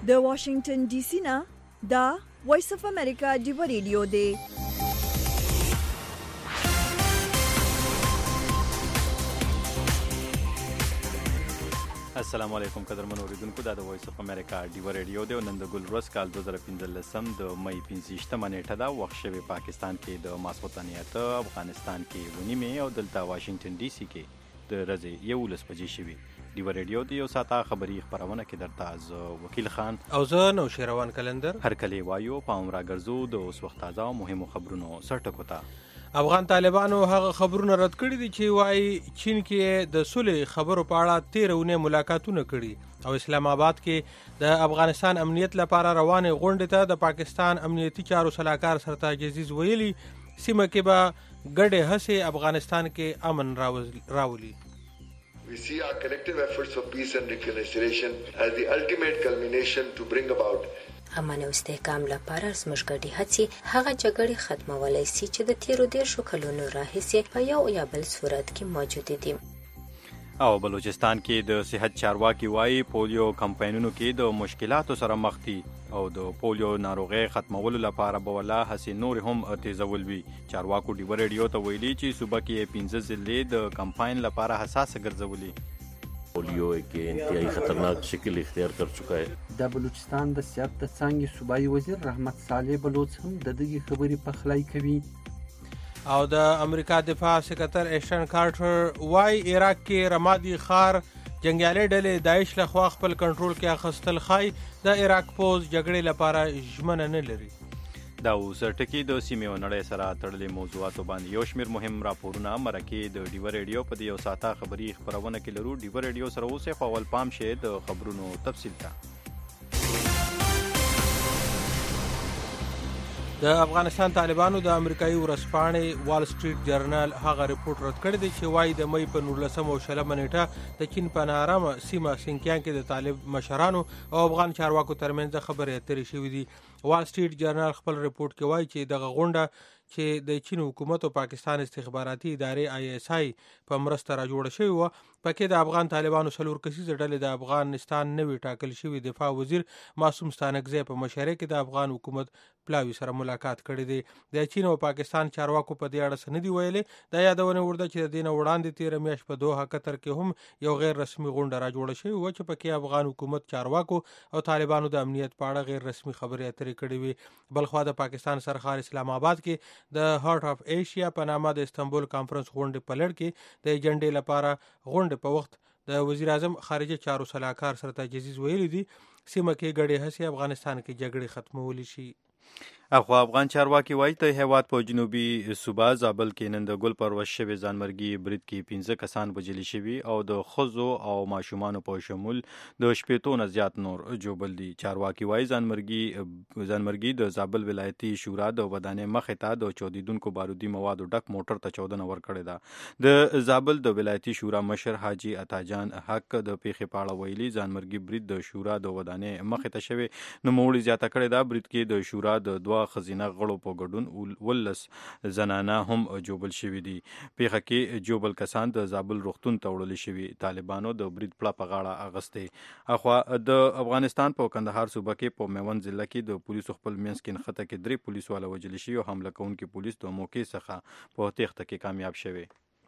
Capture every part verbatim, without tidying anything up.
د واشنگټن ډي سي نه دا وایس اف امریکا دی ریډیو دی. السلام علیکم قدرمن اوریدونکو، دا د وایس اف امریکا دی ریډیو دی. نن د ګل ورځ کال دوه زره پنځلسم د مې پنځه نیټه ده. وخت شوی پاکستان کې د ماسخوتن اته، افغانستان کې ونیمه او دلته واشنگټن ډي سي کې د ورځې یولس بجې شوي. دی ریډیو دی یو ساعته خبري خبرونه کې درته از وکیل خان او زه نو شیروان کلندر هر کلی وایو پام را ګرځو د اوس وخت تازه او مهمو خبرونو سرټکو ته. افغان طالبانو هغه خبرونه رد کړي دي چې وايي چین کې د صلح خبرو په اړه تیرونه ملاقاتونه کړي او اسلام آباد کې د افغانستان امنیت لپاره روانه غونډه ته د پاکستان امنیتي چارو صلاحکار سرتاج عزیز ویلي سیمه کې به ګډه هڅې افغانستان کې امن راولي. We see our collective efforts for peace and reconciliation as the ultimate culmination to bring about امن او استحکام لپاره زموږ ګډې هڅې هغه جګړې ختمولای شي چې د تیرو دیرشو کلونو راهیسې په یو یا بل صورت کې موجود دي. او بلوچستان کې د صحت چارواکي وایي پولیو کمپاینونو کې د مشکلاتو سره مخ دي او د پولیو ناروغي ختمولو لپاره به ولا هڅې نور هم تیزول وي. چارواکو دی ریډیو ته ویلي چې صوبه کې پنځه ضلع د کمپاین لپاره حساس ګرځولي. پولیو ایک انتہائی خطرناک شکل اختیار کر چکا ہے. د بلوچستان د صحت د څانګې صوبایي وزیر رحمت صالح بلوچ هم د دغې خبرې پخلی کوي. او د امریکا دفاع سکرتر ایشن کارټر وای عراق کې رمادي خار جنگیالي ډلې داعش له خوا خپل کنټرول کې اخیستل خای د عراق پوز جګړې لپاره ژمنه نه لري. دا اوس ټکی د سیمې او نړۍ سره تړلې موضوعاتو باندې یو شمېر مهم راپورونه مرکې د ډیو ریډیو په یو ساعته خبري خبرونه کې لرو. ډیو ریډیو سره اوسه خو اول پام شه د خبرونو تفصیل ته. د افغانستان طالبانو د امریکایي ورځپاڼې وال سټریټ جرنل هغه ریپورت رد کړی دی چې وايي د مې په نولسم او شلمه نیټه د چین په نارامه سیمه سینکیان کې د طالب مشرانو او افغان چارواکو ترمنځ خبرې اترې شوې دي. وال سټریټ جرنل خپل ریپورت کې وایي چې دغه غونډه چې د چین حکومت او پاکستان استخباراتي ادارې آی اس آی په مرسته را جوړه شوې وه، پکې د افغان طالبانو څلور کسیزه ډلې د افغانستان نوي ټاکل شوي دفاع وزیر معصوم ستانکزی په مشرۍ کې د افغان حکومت پلاوي سره ملاقات کړی دی. د چین او پاکستان چارواکو په دې اړه څه نه دي ویلي. دا یادونه ورده چې د دې نه وړاندې تېره میاشت په دوحه قطر کې هم یو غیر رسمي غونډه را جوړه شوې وه چې پکې افغان حکومت چارواکو او طالبانو د امنیت په اړه غیر رسمي خبرې اترې کړې وې. بلخوا د پاکستان سرخار اسلام آباد کې د هارت اف ایشیا په نامه د استنبول کانفرنس غونډې په لړ کې د ایجنډې لپاره غونډې په وخت د وزیر اعظم خارجه چارو صلاحکار سرتاج عزیز ویلي دي سیمه کې ګډې هڅې افغانستان کې جګړې ختمولی شي. اخو افغان چارواکي وایي ته هیواد په جنوبي صوبه زابل کې نن د ګل پرورش شوي ځانمرګي برید کې پنځه کسان وژلي شوي او د ښځو او ماشومانو په شمول د شپېتو نه زیات نور جوبل دي. چارواکي وایي ځانمرګي ځانمرګي د زابل ولایتي شورا د ودانې مخې ته د چاودیدونکو بارودي موادو ډک موټر ته چاودنه ورکړې ده. د زابل د ولایتي شورا مشر حاجي عطاجان حق د پیښې په اړه ویلي ځانمرګي برید د شورا د ودانې مخې ته شوی. نوموړي زیاته کړې ده برید کې د شورا د دوه خزینه غړو په ګډون ولس زنانه هم جوبل شوي دي. پیښه کې جوبل کسان د زابل روغتون ته وړل شوي. طالبانو د برید پړه په غاړه اغستې. اخوا د افغانستان په کندهار صوبه کې په میوند ضلع کې د پولیسو خپل منځ کې نښته کې درې پولیس والا وژل شوي او حمله کوونکي پولیس د موقع څخه په تېښته کې کامیاب شوي.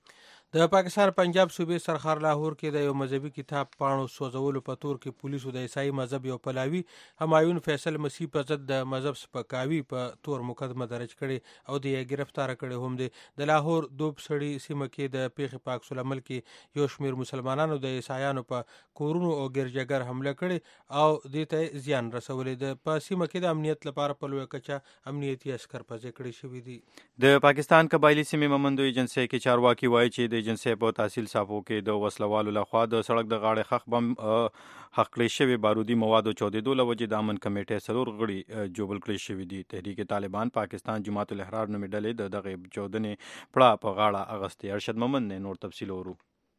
د پاکستان پنجاب صوبې سرخار لاهور کې د یو مذهبي کتاب پاڼو سوځولو په تور کې پولیسو د عیسائی مذهب یو پلاوي همایون فیصل مسیح په ضد د مذهب سپکاوي په تور مقدمه درج کړي او د یې گرفتار کړي هم دي. د لاهور دوب سړی سیمه کې د پیښې په عکس العمل کې یو شمېر مسلمانانو د عیسایانو په کورونو او ګرجاګر حمله کړي او دې ته زیان رسولی. د په سیمه کې د امنیت لپاره په لویه کچه امنیتي عسکر پځې کړي شوي دي. د پاکستان قبایلي سیمې مومندو ایجنسۍ کې چارواکي وایي چې د ایجنسۍ په تحصیل صافو کې د وسلوالو لخوا د سړک د غاړې خښ بم حق کړی شوي بارودي موادو چاودېدو له وجې د امن کمیټې څلور غړي جوبل کړی شوي دي. تحریک طالبان پاکستان جماعت الاحرار نومې ډلې د دغې چاودنې پړه په غاړه اغستې. ارشد مومند نه نور تفصیل ورو.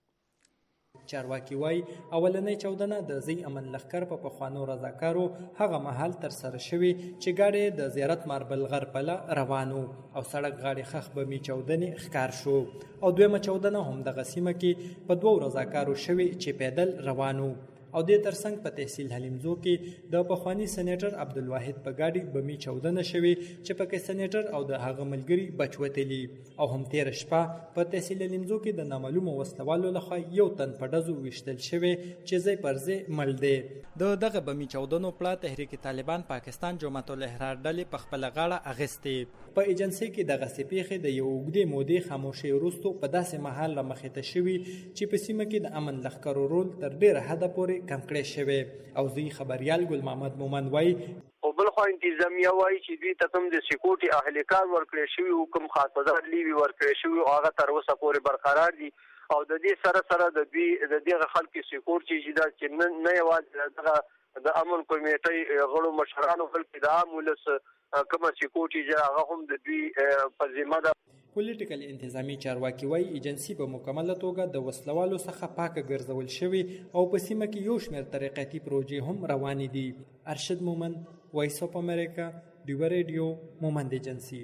چارواکي وایي اولنۍ چاودنه د زی امن لښکر په پخوانو رضاکارو هغه مهال ترسره شوې چې ګاډی د زیارت ماربل غر په لاره روان و او سړک غاړې خښ بمي چاودنې ښکار شو او دویمه چاودنه هم دغه سیمه کې په دوو رضاکارو شوې چې پیدل روان و. او د ترڅنګ په تحصیل حلیمزو کې د پخوانی سېنیټر عبدالواحد په ګاډي بمي چاودنه شوې چې پکې سېنیټر او د هغه ملګري بچ وتلي او هم تیر شپه په تحصیل حلیمزو کې د نامعلومو وسلوالو لخوا یو تن په ډزو ویشتل شوی چې ځای پر ځای مړ دی. د دغه بمي چاودنو پړه تحریک طالبان پاکستان جماعت الاحرار ډلې په خپله غاړه اخیستې. په ایجنسۍ کې دغسې پیښې د یو اوږدې مودې خاموشۍ وروستو په داسې مهال رامخې ته شوي چې په سیمه کې د امن لښکرو رول تر ډېره حده پورې کم کړی شوی. او زوی خبریال ګل محمد مومن وایي او بل خو انتظامیه وایي چې دوی ته کوم د سکیورټي اهلکار ورکړی شوي حکم خاصدار لیوي ورکړی شوي او هغه تر اوسه پورې برقرار دي او د دې سره سره د دوی د دغه خلکو سکیورټي چې دا چې نه یوازې دغه د امن کمیټې غړو مشرانو بلکې د عام ولس کومه سکیورټي چې هغه هم د دوی په ذمه ده. پولیټیکل انتظامی چارواکي وایي ایجنسي په مکمله توګه د وسلوالو څخه پاکه ګرځول شوي او په سیمه کې یو شمېر ترقیاتي پروژې هم روانې دي. ارشد مومن، وایس اف امریکا، ډیوه ریډیو، مومند ایجنسي.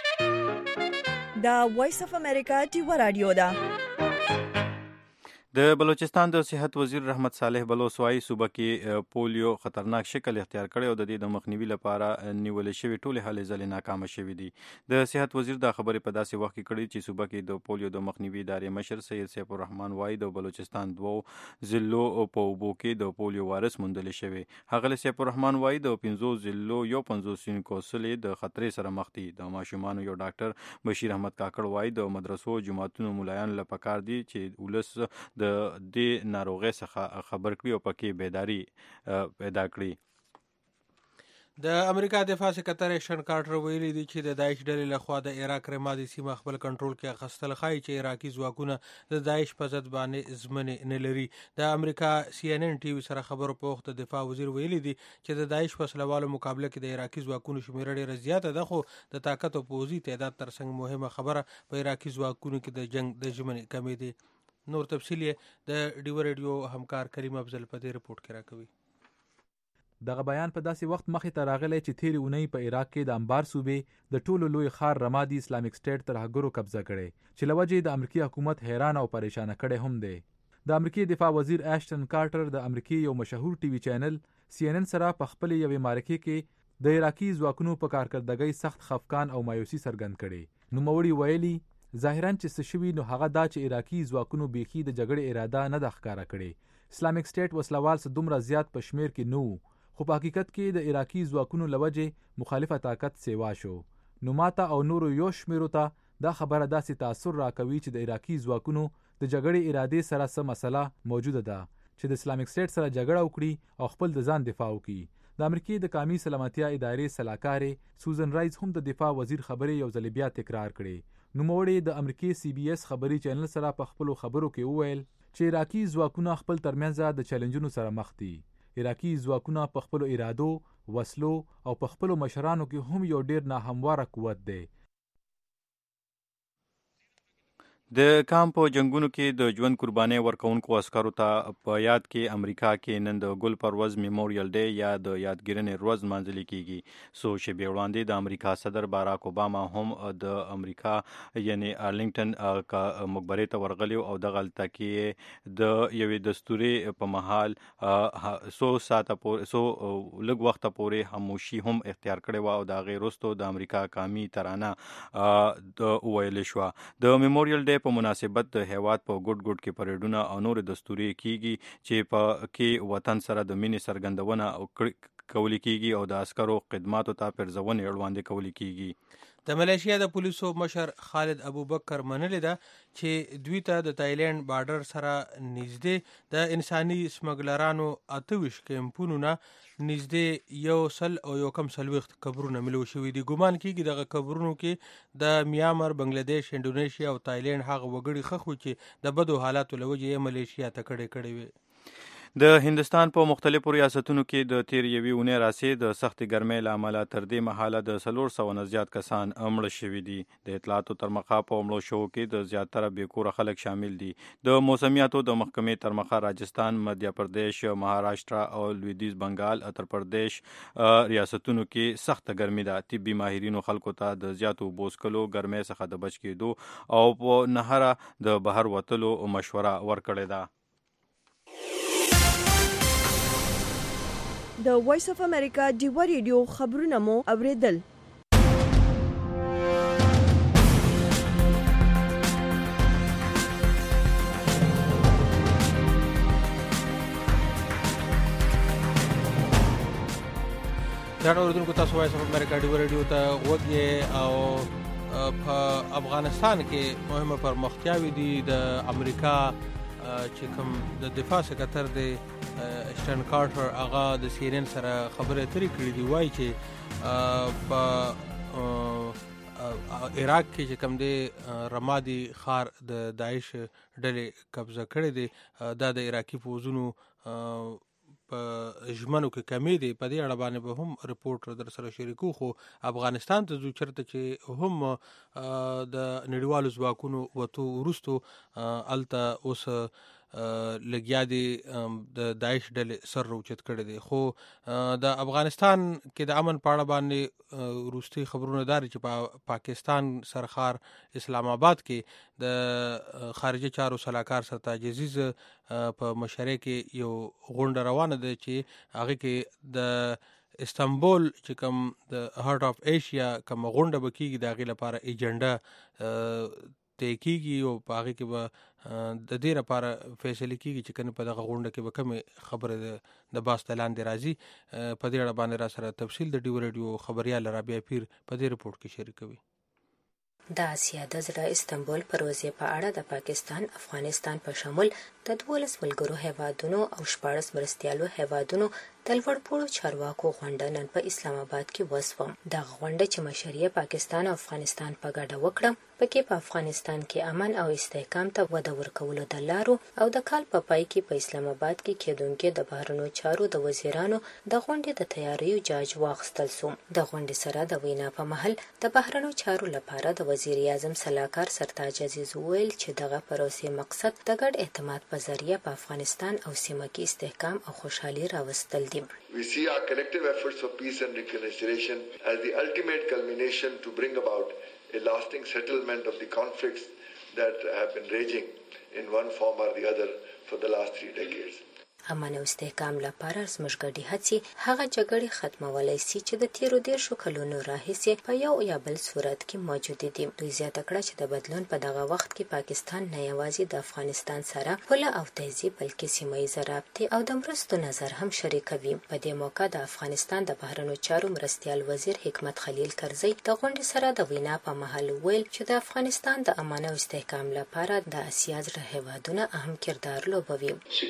دا وایس اف امریکا ډیوه رادیو ده. د بلوچستان د صحت وزیر رحمت صالح بلوچ وايي صوبه کې پولیو خطرناک شکل اختیار کړی او د دې د مخنیوي لپاره نیول شوی ټول هلې ځلې ناکامه شوې دي. د صحت وزیر دا خبرې په داسې وخت کې کړې چې صوبه کې د پولیو د مخنیوي ادارې مشر سید سیف الرحمن وايي د بلوچستان دوو ضلعو په اوبو کې د پولیو وارث موندل شوی. هغه سیف الرحمن وايي د پنځو ضلعو یو پنځوس کونسلې د خطرې سره مخ دي. د ماشومانو یو ډاکټر بشیر احمد کاکړ وايي د مدرسو جماعتونو ملایانو لپاره کار دي چې ولس د د ناروغۍ څخه خبر کړي او پکې بیداری پیدا کړي. د امریکا دفاع سکرټر ایشن کارټر ویلي دی چې د داعش ډلې لخوا د عراق رمادي سیمه خپل کنټرول کې اخیستل ښایي چې عراقي ځواکونه د داعش په ضد باندې ژمنې نه لري. د امریکا سی ان ان ټي وي سره خبرو په وخت د دفاع وزیر ویلي دی چې د داعش وسلوالو مقابله کې د عراقي ځواکونو شمېره ډېره زیاته ده خو د طاقت او پوځي تعداد ترڅنګ مهمه خبره په عراقي ځواکونو کې د جنگ د ژمنې کمې دي. نور تفصیل یې د ډیوه ریډیو همکار کریم افضل په دې رپورټ کې راکوي. دغه بیان په داسې وخت مخې ته راغلی چې تیرې اونۍ په عراق کې د انبار صوبې د ټولو لوی ښار رمادي اسلامیک سټیټ تر هګرو قبضه کړی چې له وجې د امریکي حکومت حیران او پریشانه کړی هم دی. د امریکي دفاع وزیر ایشتن کارټر د امریکي یو مشهور ټي وي چینل سی ان ان سره په خپلې یوې معرکې کې د عراقي ځواکونو په کارکردګۍ سخت خفقان او مایوسي څرګند کړې. نوموړي ویلي ظاهراً چې څه شوي نو هغه دا چې عراقي ځواکونو بیخي د جګړې اراده نه ده ښکاره کړې. اسلامیک سټیټ وسلوال څه دومره زیات په شمېر کې نه وو خو په حقیقت کې د عراقي ځواکونو له وجې مخالفه طاقت سیوا شو. نو ماته او نورو یو شمېرو ته دا خبره داسې تاثر راکوي چې د عراقي ځواکونو د جګړې ارادې سره څه مسله موجوده ده چې د اسلامیک سټیټ سره جګړه وکړي او خپل د ځان دفاع وکړي. د امریکې د قومي سلامتیا ادارې سلاکارې سوزن رایز هم د دفاع وزیر خبرې یو ځل بیا تکرار کړې. نوموړي د امریکې سی بي اس خبري چینل سره په خپلو خبرو کې وویل چې عراقي ځواکونه خپل ترمنځ د چیلنجونو سره مخ دي. عراقي ځواکونه په خپلو ارادو، وسلو او په خپلو مشرانو کې هم یو ډیر ناهمواره قوت دی. د کام په جنگونو کې د ژوند قربانۍ ورکوونکو عسکرو ته په یاد کې امریکا کې نن د ګل پروز میموریل ډے یا د یادګیرنې ورځ لمانځل کیږي. څو شېبې وړاندې د امریکا صدر باراک اوباما هم د امریکا یعنی ارلنګټن مقبرې ته ورغلی او د غلطه کې د یوې دستوري په محل څو ساعته پورې څو لږ وخت پورې خاموشي هم اختیار کړې و او د هغې وروسته د امریکا قومي ترانه د ویل شوه. د میموریل ډے په مناسبت د هیواد په ګډ ګډ کې پریډونه او نور دستوري کیږي چې په کې وطن سره د مینې څرګندونه کولی کیږي او د عسکرو خدماتو ته پرځونې وړاندې کولی کیږي. د ملیشیا د پولیسو مشر خالد ابوبکر منلې ده چې دوی ته د تایلند بارډر سره نږدې د انساني سمګلرانو اته ویشت کیمپونو نه نږدې یو سل او یو کم څلوېښت قبرونه ملو شوي دي. ګمان کیږي دغه قبرونو کې د میانمار، بنګلادیش، انډونیشیا او تایلند هغه وګړي ښخ وو چې د بدو حالاتو له وجې یې ملیشیا ته کډې کړې وې. د هندستان په مختلفو ریاستونو کې د تیر یوې اونۍ راهیسې د سختې ګرمۍ له امله تر دې مهاله د څلور سوه نه زیات کسان مړه شوي دي. د اطلاعاتو تر مخه په مړو شوو کې د زیاتره بېکوره خلک شامل دي. د موسمیاتو د محکمې تر مخه راجستان، مدھیه پردیش، مهاراشټرا او لویدیځ بنګال اتر پردیش ریاستونو کې سخته ګرمي ده. طبي ماهرینو خلکو ته د زیاتو اوبو څښلو، ګرمۍ څخه د بچ کېدو او په نهره د بهر وتلو مشوره ورکړې ده. د وایس اف امریکا ډیوا ریډیو خبرونه مو اوریدل. دا اوریدونکو تاسو وایس اف امریکا ډیوا ریډیو ته وګورئ او په افغانستان کې مهمه پرمختیاوې دي. د امریکا چې کوم د دفاع سکرټر دی اسټن کارټر هغه د سی ان ان سره خبرې اترې کړې دي. وایي چې په عراق کې چې کوم دی رمادي ښار د داعش ډلې قبضه کړی دی. دا د عراقي پوځونو په ژمنو کې کمی دی. په دې اړه باندې به هم رپورټ در سره شریکو. خو افغانستان ته ځو چېرته چې هم د نړیوالو ځواکونو وتو وروستو هلته اوس لګیا دي د داعش ډلې سر راوچت کړی دی. خو د افغانستان کې د امن په اړه باندې وروستي خبرونه داري چې په پاکستان سرخار اسلام آباد کې د خارجه چارو سلاکار سرتاج عزیز په مشرۍ کې یو غونډه روانه ده چې هغه کې د استنبول چې کوم د هارت اف ایشیا کوم غونډه به کېږي د هغې لپاره ایجنډا طی کېږي او په هغې کې به د دې لپاره فیصلې کېږي چې کنه په دغه غونډه کې به کومې خبرې د باس د لاندې راځي. په دې اړه باندې را سره تفصیل د ډیوا ریډیو خبریال رابعه پیر په دې رپورټ کې شریکوي. د اسیا د زړه استنبول پروژې په اړه د پاکستان افغانستان په شمول د دولس ملګرو هیوادونو او شپاړس مرستیالو هیوادونو د لوړپوړو چارواکو غونډه نن په اسلام آباد کې وسوه. دغه غونډه چې مشري پاکستان او افغانستان په ګډه وکړه پکې په افغانستان کې امن او استحکام ته وده ورکولو د لارو او د کال په پای کې په اسلام آباد کې کېدونکي د بهرنیو چارو د وزیرانو د غونډې د تیاریو جاج واخیستل شو. د غونډې سره د وینا په مهال د بهرنیو چارو لپاره د وزیر اعظم سلاکار سرتاج عزیز وویل چې دغه پروسې مقصد د ګډ اعتماد په ذریعه په افغانستان او سیمه کې استحکام او خوشحالي راوستل دي. We see our collective efforts for peace and reconciliation as the ultimate culmination to bring about a lasting settlement of the conflicts that have been raging in one form or the other for the last three decades. امن او استحکام لپاره زموږ ګډې هڅې هغه جګړې ختمولی سي چې د تیرو دېرشو کلونو راهیسې په یو یا بل صورت کې موجودې دي. دوی زیاته کړه چې د بدلون په دغه وخت کې پاکستان نه یوازې د افغانستان سره پوله او تهذیب بلکې سیمه ییزه رابطې او د مرستو نظر هم شریکوي. په دې موقع د افغانستان د بهرنیو چارو مرستیال وزیر حکمت خلیل کرزی د غونډې سره د وینا په مهال ویل چې د افغانستان د امن او استحکام لپاره د اسیا زړه هیوادونه اهم کردار لوبوي.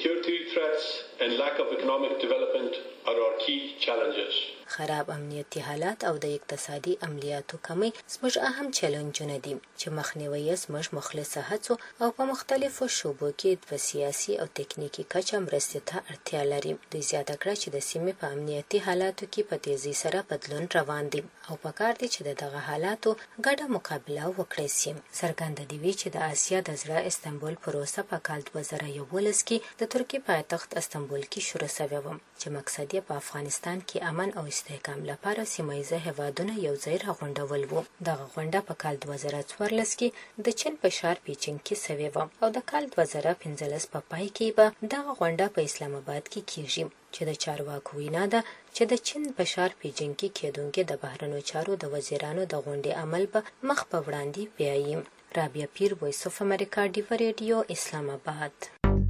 and lack of economic development are our key challenges. خراب امنیتي حالات او د اقتصادي عملیاتو کمی زموږ اهم چیلنجونه دي چې مخنیوي یې زموږ مخلصه هڅو او په مختلفو شوبو کې د سیاسي او تکنیکی کچه مرستې ته اړتیا لري. دوی زیاته کړه چې د سیمې په امنیتي حالاتو کې په تیزی سره بدلون روان دي او پکار دي چې دغه حالاتو ګډه مقابله وکړي سي. څرګنده دی چې د اسیا د زړه استنبول پروسه په کال دوه زره یولس کې د ترکیې پایتخت استنبول کې شروع شوه و چې مقصد یې په افغانستان کې امن او استحکام لپاره سیمه ییزه هیوادونه یو ځای راغونډول وو. دغه غونډه په کال دوه زره څوارلس کې د چین په ښار بیجینګ کې شوې وه او د کال دوه زره پنځلس په پای کې به دغه غونډه په اسلام آباد کې کیږي چې د چارواکو وینا ده چې د چین په ښار بیجینګ کې کېدونکي د بهرنیو چارو د وزیرانو د غونډې عمل به مخ په وړاندې بیایي. رابعه پیر، وایس اف امریکا، ډیوا ریډیو، اسلام آباد.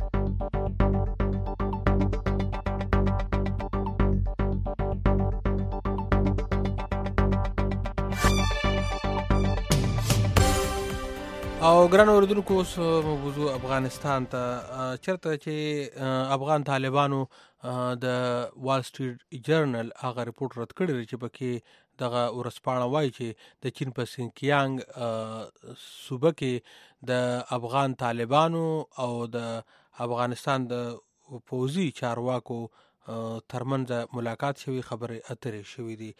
او ګران اوریدونکو اوس موضوع افغانستان ته چرته چې افغان طالبانو د وال سټریټ جرنل هغه رپورټ رد کړی چې پکې دغه ورځپاڼه وایي چې د چین په سینکیانګ صوبه کې د افغان طالبانو او د افغانستان د پوځي چارواکو ترمنځ ملاقات شوي، خبرې اترې شوي دي.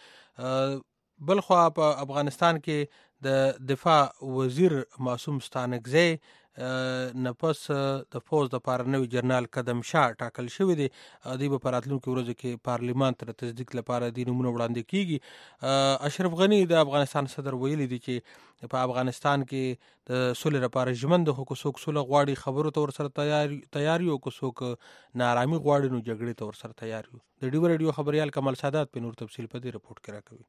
بلخوا په افغانستان کې د دفاع وزیر معصوم ستانکزی نه پس د فوز دپاره نوي جنرال قدم شاه ټاکل شوی دی. دوی به په راتلونکو ورځو کې پارلیمان ته د تصدیق لپاره دې نومونه وړاندې کیږي. اشرف غني د افغانستان صدر ویلي دی چې په افغانستان کې د سولې لپاره ژمن دی، خو که څوک سوله غواړي خبرو ته ورسره تیار یو، که څوک نارامي غواړي نو جګړې ته ورسره تیار یو. د ډیو ریډیو خبریال کمال سادات په نور تفصیل په دې رپورټ کې راکوي.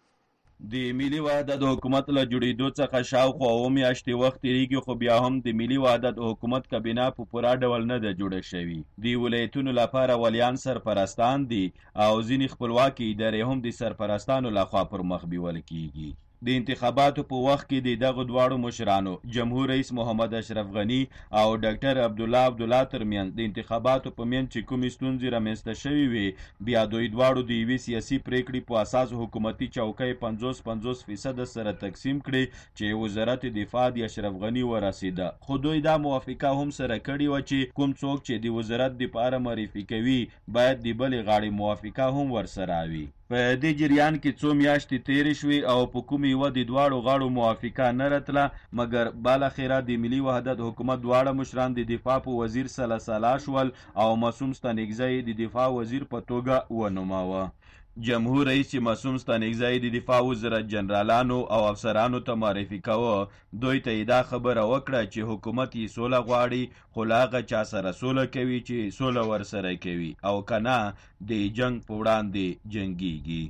د ملي وحدت حکومت له جوړېدو څخه شاوخوا اوه میاشتې وخت تېرېږي، خو بیا هم د ملي وحدت حکومت کابینه په پوره ډول نه ده جوړه شوې. د ولایتونو لپاره ولیان سرپرستان دي او ځینې خپلواکي ادارې هم د سرپرستانو لخوا پر مخ بیول کېږي. د انتخاباتو په وخت کې د دغه دواړو مشرانو جمهور رئیس محمد اشرف غني او ډاکټر عبدالله عبدالله ترمنځ د انتخاباتو په منځ چې کومې ستونزې رامنځته شوې وې، بیا دوی دواړو د یوې سیاسي پریکړې په اساس حکومتي چوکۍ پنځوس پنځوس فیصده سره تقسیم کړې چې وزارت دفاع د اشرف غني ورسېده. خو دوی دا موافقه هم سره کړې وه چې کوم څوک چې د وزارت دپاره معرفي کوي باید د بلې غاړې موافقه هم ورسره وي. په دې جریان کې څو میاشتې تېرې شوې او په کومې یوه د دواړو غاړو موافقه نه راتله، مګر بالاخره د ملي وحدت حکومت دواړه مشران د دفاع په وزیر سلا سلا شول او معصوم ستانکزی د دفاع وزیر په توګه ونوماوه. جمهور رئیس چې معصوم ستانکزی د دفاع وزارت جنرالانو او افسرانو ته معرفي کوه، دوی ته یې دا خبره وکړه چې حکومت یې سوله غواړي، خو له هغه چا سره سوله کوي چې سوله ورسره کوي او که نه د جنګ په وړاندې جنګیږي.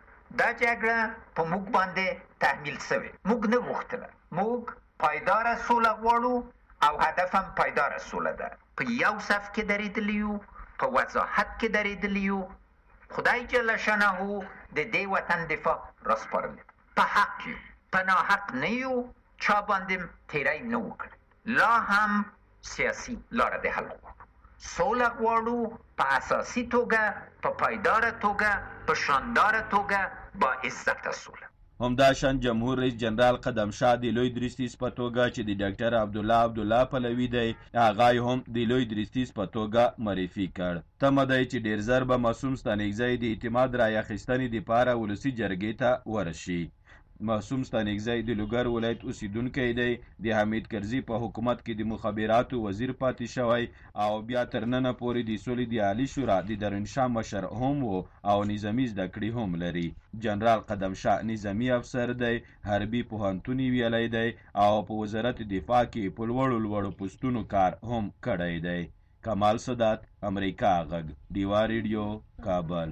دا جګړه په موږ باندې تحمیل شوې. موږ نه غوښتله، موږ پایداره سوله غواړو او هدف هم پایداره سوله ده. په یو صف کې درېدلی یو، په وضاحت کې درېدلی یو. خدای جل شانه د دې وطن دفاع راسپارلی. په حق یو، په ناحق نه یو، چا باندې تیری نه وکړي. لا هم سیاسي لاره د حل غواړو، سوله غواړو په اساسي توګه، په پایداره توګه، په شانداره توګه، با عزت سوله. همداشان جمهور رئیس جنرال قدم شاه د لوی درستیز په توګه چې د ډاکټر عبدالله عبدالله پلوي دی، هغه هم د لوی درستیز په توګه معرفي کړ. تمه دی چې ډېر زر به معصوم ستانکزی د اعتماد رایې اخیستنې دپاره ولسي جرګې ته ورشي. معصوم ستانکزی د لوګر ولایت اوسیدونکی دی، د حمید کرزي په حکومت کې د مخابراتو وزیر پاتې شوی او بیا تر ننه پورې د سولې د عالي شورا د درونشاه مشر هم و او نظامي زده کړې هم لري. جنرال قدم شاه نظامي افسر دی، حربي پوهنتون یې ویلی دی او په وزارت دفاع کې په لوړو لوړو پوستونو کار هم کړی دی. کمال سادات، امریکا غږ، ډیوا ریډیو، کابل.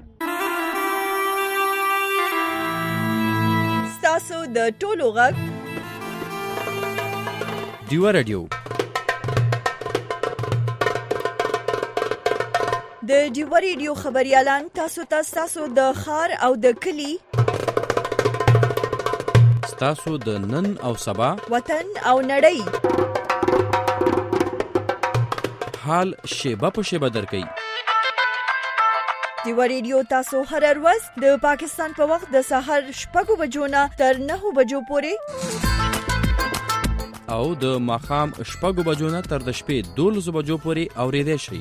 ستاسو د ټولو غږ ډیوا ریډیو. د ډیوا ریډیو خبریالان تاسو ته ستاسو د ښار او د کلي، ستاسو د نن او سبا، وطن او نړۍ حال شیبه په شیبه درکوي. ډیوا ریډیو تاسو هر ورځ د پاکستان په وخت د سهار شپږو بجو نه تر نهو بجو پورې او د ماښام شپږو بجو نه تر د شپې دولسو بجو پورې اورېدی شئ.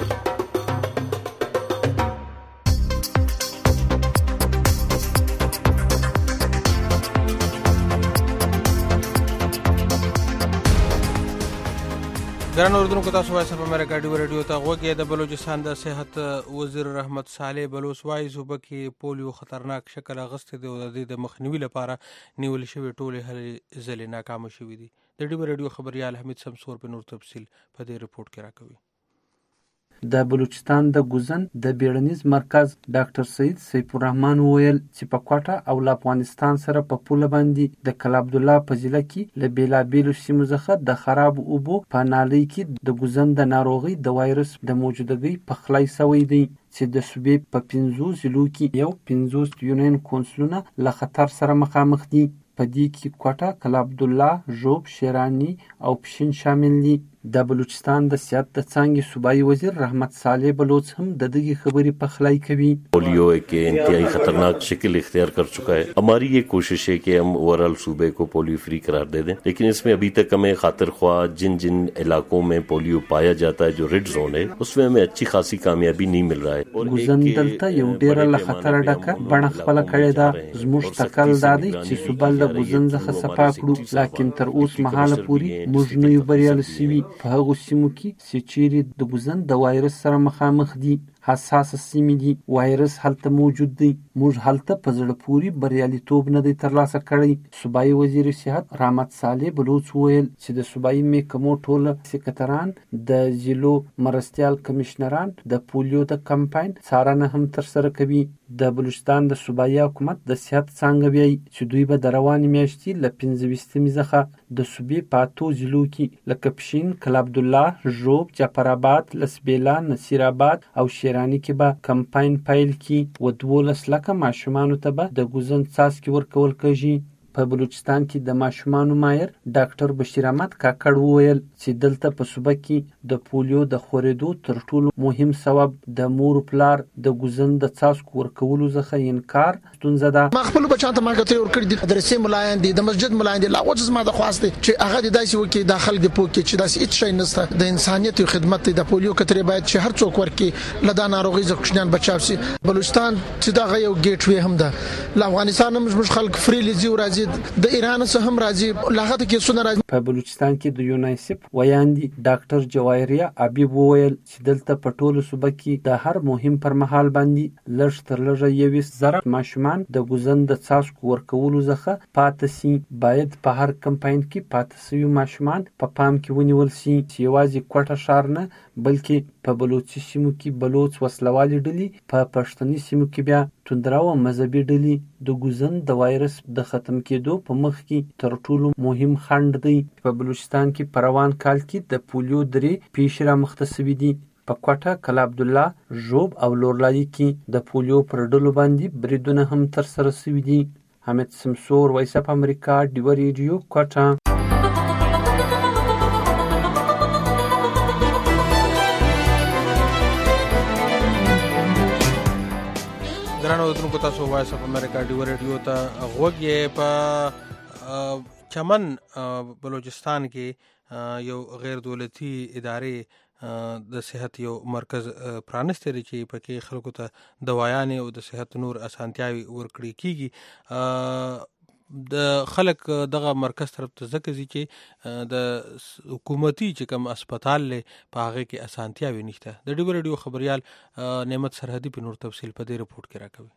ګران اوردونکو، تاسو وایس اف امریکا ډیو ریډیو ته غوږ یې. د بلوچستان د صحت وزیر رحمت صالح بلوچ وایي صوبه کې پولیو خطرناک شکل اخیستی دی او د دې د مخنیوي لپاره نیول شوي ټولې هلې ځلې ناکامه شوي دي. د ډیو ریډیو خبریال حمید سمسور په نور تفصیل په دې رپورټ کې راکوي. د بلوچستان د ګوزن د بیړنیز مرکز ډاکټر سید سیف الرحمن وویل چې په کوټه او افغانستان سره په پوله باندې د کلا عبدالله په ضلع کې له بیلابیلو سیمو څخه د خراب اوبو په نالۍ کې د ګوزن د ناروغۍ د وایرس د موجودګۍ پخلی سوی دی چې د صوبې په پنځو ضلعو کې یو پنځوس یونین کونسلونه له خطر سره مخامخ دي. په دې کې کوټه، کلا عبدالله، ژوب، شیراني او پښین شامل دي. د بلوچستان د سیاحت د څانګې صوبایي وزیر رحمت صالح بلوچ هم د دغه خبرې پخلی کوي. Polio एक इंतहाई खतरनाक शक्ल इख्तियार कर चुका है. हमारी ये कोशिश है कि हम ओवरऑल सूबे को पोलियो फ्री करार दे दें, लेकिन इसमें अभी तक हमें खातिर ख्वाह जिन जिन इलाकों में पोलियो पाया जाता है जो रेड जोन है उसमें हमें अच्छी खासी कामयाबी नहीं मिल रहा है. गुजندلته یو ډیره له خطر ډکه بڼه خپل کړې ده. زموږ تکل دادی چې سوبل د ګوزن څخه صفا کړو، لکن تر اوس مهاله پوری موږ نه یو بریالي سوي په هغو سیمو کې چې چیرې د ګوزن د وایرس سره مخامخ دي. حساس سیمې دي، وایرس هلته موجود دی. موږ هلته په زړه پوري بریالیتوب نه دی ترلاسه کړی. صوبایي وزیر صحت رحمت صالح بلوچ وویل چې د صوبایي محکمو ټول سکرتران، د ضلعو مرستیال کمشنران د پولیو د کمپاین څارنه هم ترسره کوي. د بلوچستان د صوبایي حکومت د صحت څانګه وایي چې دوی به د روانې میاشتې له پنځه ویشتمې څخه د صوبې په اتو ضلعو کې لکه پښین، کلا عبدالله، ژوب، جعفرآباد، لسبیلا، نصیرآباد او شیراني کې به کمپاین پیل کړي. و دولس لکه ماشومانو ته به د ګوزن څاڅکي ورکول کېږي. په بلوچستان کې د ماشومانو ماهر ډاکټر بشیر احمد کاکړ وویل چې دلته په صوبه کې د پولیو د خورېدو تر ټولو مهم سبب د مور پلار د ګوزن د څاڅکو ورکولو څخه انکار ستونزه ده. ما خپل بچان ته ما کتري ورکړي دي، درسي ملایان دي، د مسجد ملایان دي، لا اوس ما د خواسته چې هغه د داسې وکي داخل د پوکي چې داسې هیڅ شي نشته. د انسانيت خدمت د پولیو کتري باید چې هر څوک ورکي لدا ناروغي ځکشنان بچاو سي. بلوچستان چې دا غيو ګیټ وی هم ده، ل افغانستان هم مش خلک فریلی زی ورازي، د ایران څخه هم راځي، لاغت کې سونه راځي. په بلوچستان کې د یونایسف ویاندي ډاکټر جواهریه ابيب وویل چې دلته په ټولو صوبه کې د هر مهم پر مهال باندې لږ تر لږه یویشت زره ماشومان د ګوزن د څاڅکو ورکولو څخه پاتې سي. باید په هر کمپاین کې پاتې سوي ماشومان په پام کې ونیول سي چې یوازې کوټه ښار نه بلکې په بلوچي سیمو کې بلوچ وسلوالې ډلې، په پښتني سیمو کې بیا توندرا او مذهبي ډلې د ګوزن د وایرس د ختم کېدو په مخ کې تر ټولو مهم خنډ دی. په بلوچستان کې په روان کال کې د پولیو درې پیښې رامخته سوي دي. په کوټه، کلا عبدالله، ژوب او لورلایي کې د پولیو پر ډلو باندې بریدونه هم ترسره سوي دي. حمید سمسور، وایس اف امریکا، ډیوه ریډیو، کوټه. ګرانو اوریدونکو، تاسو وایس اف امریکا ډیوه ریډیو ته غوږ یې. په چمن بلوچستان کې یو غیر دولتي ادارې د صحت یو مرکز پرانستی دی چې پکې خلکو ته دوايانې او د صحت نور اسانتیاوې ورکړي کیږي. د خلک دغه مرکز طرف ته ځکه ځي چې د حکومتي چې کوم اسپتال له په هغه کې اسانتیاوې نشته. د ډیوه ریډیو خبريال نعمت سرحدي په نور تفصیل په دې رپورت کې راکوي.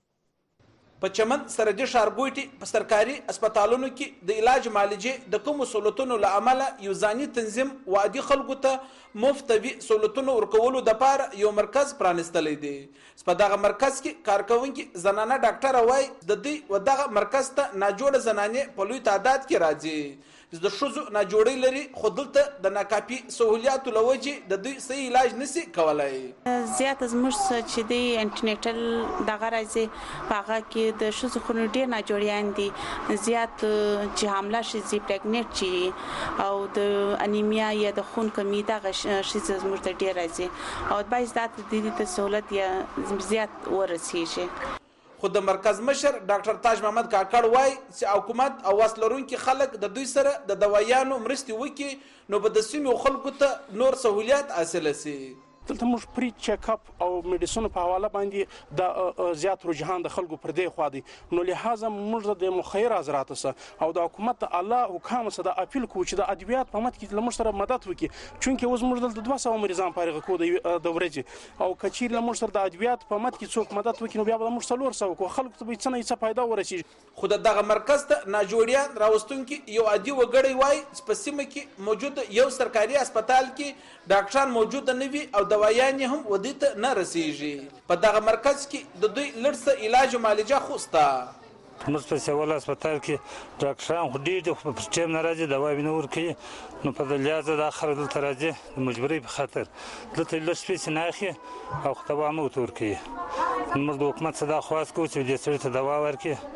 په چمن سرحدي ښارګوټي په سرکاري اسپیټالونو کې د علاج معالجې د کومو سہولتونو له امله یو ځاني تنظیم وادي خلکو ته مفت وی سہولتونو ورکولو د پاره یو مرکز پرانستلی دی. په دغه مرکز کې کارکونکي زنانه ډاکټر وای د دې و دغه مرکز ته ناجوړه زنانې په لوی تعداد کې راځي. د ښځو ناجوړی لري خو دلته د ناکافي سہولیاتو له وجې د دوی صحیح علاج نشي کولای. زیات زموږ چې دی انټرنیټل دغه راځي په هغه کې د ښځو خو ډېر ناجوړیان دي، زیات چې حامله ښځې پریګنټ چې او د انیمیا یا د خون کمی دغه ښځې زموږ ته ډېر راځي او باید دا د دې ته سہولت یا زیات ورسیږي. خو د مرکز مشر ډاکټر تاج محمد کاکړ وای چې حکومت او وسلرونکي خلک د دوی سره د دوايانو مرستې وکړي نو به د سیمې خلکو ته نور سہولیات حاصل شي. دلته موږ پری چیک اپ او میډیسن په حواله باندې د زیات رجحان د خلکو پر دی خو دی نو لہذا موږ د مخیر حضرات سره او د حکومت الله حکام سره د اپیل کوو چې د ادویات په مت کې لمر سره مدد وکړي چونکه اوس موږ د دوه سوه مریضان فارغ کو د ورځې او کچیر لمر سره د ادویات په مت کې څوک مدد وکړي نو بیا به موږ څلور سوه کو خلکو ته به څه نه څه فائدہ ورسیږي. خو دغه مرکز ته ناجوړیان راوستونکي یو عادي وګړی وای په سیمه کې موجود یو سرکاري هسپتال کې ډاکټران موجود نه وي او دوايانې هم ودیته نه رسیږي. په دغه مرکز کې د دوی لړسه علاج او معالجه خوسته. موږ په سیول هسپتال کې ډاکټران خو ډېر دي خو په ټیم نه راځي دوا یې نه ورکوي نو په لحاظه دا خلک دلته راځي د مجبورۍ په خاطر دلته لږ پیسې نه اخلي او دوا نه ورته ورکوي. موږ د حکومت څخه دا خواست کوو چې دې سړي ته دوا ورکړي.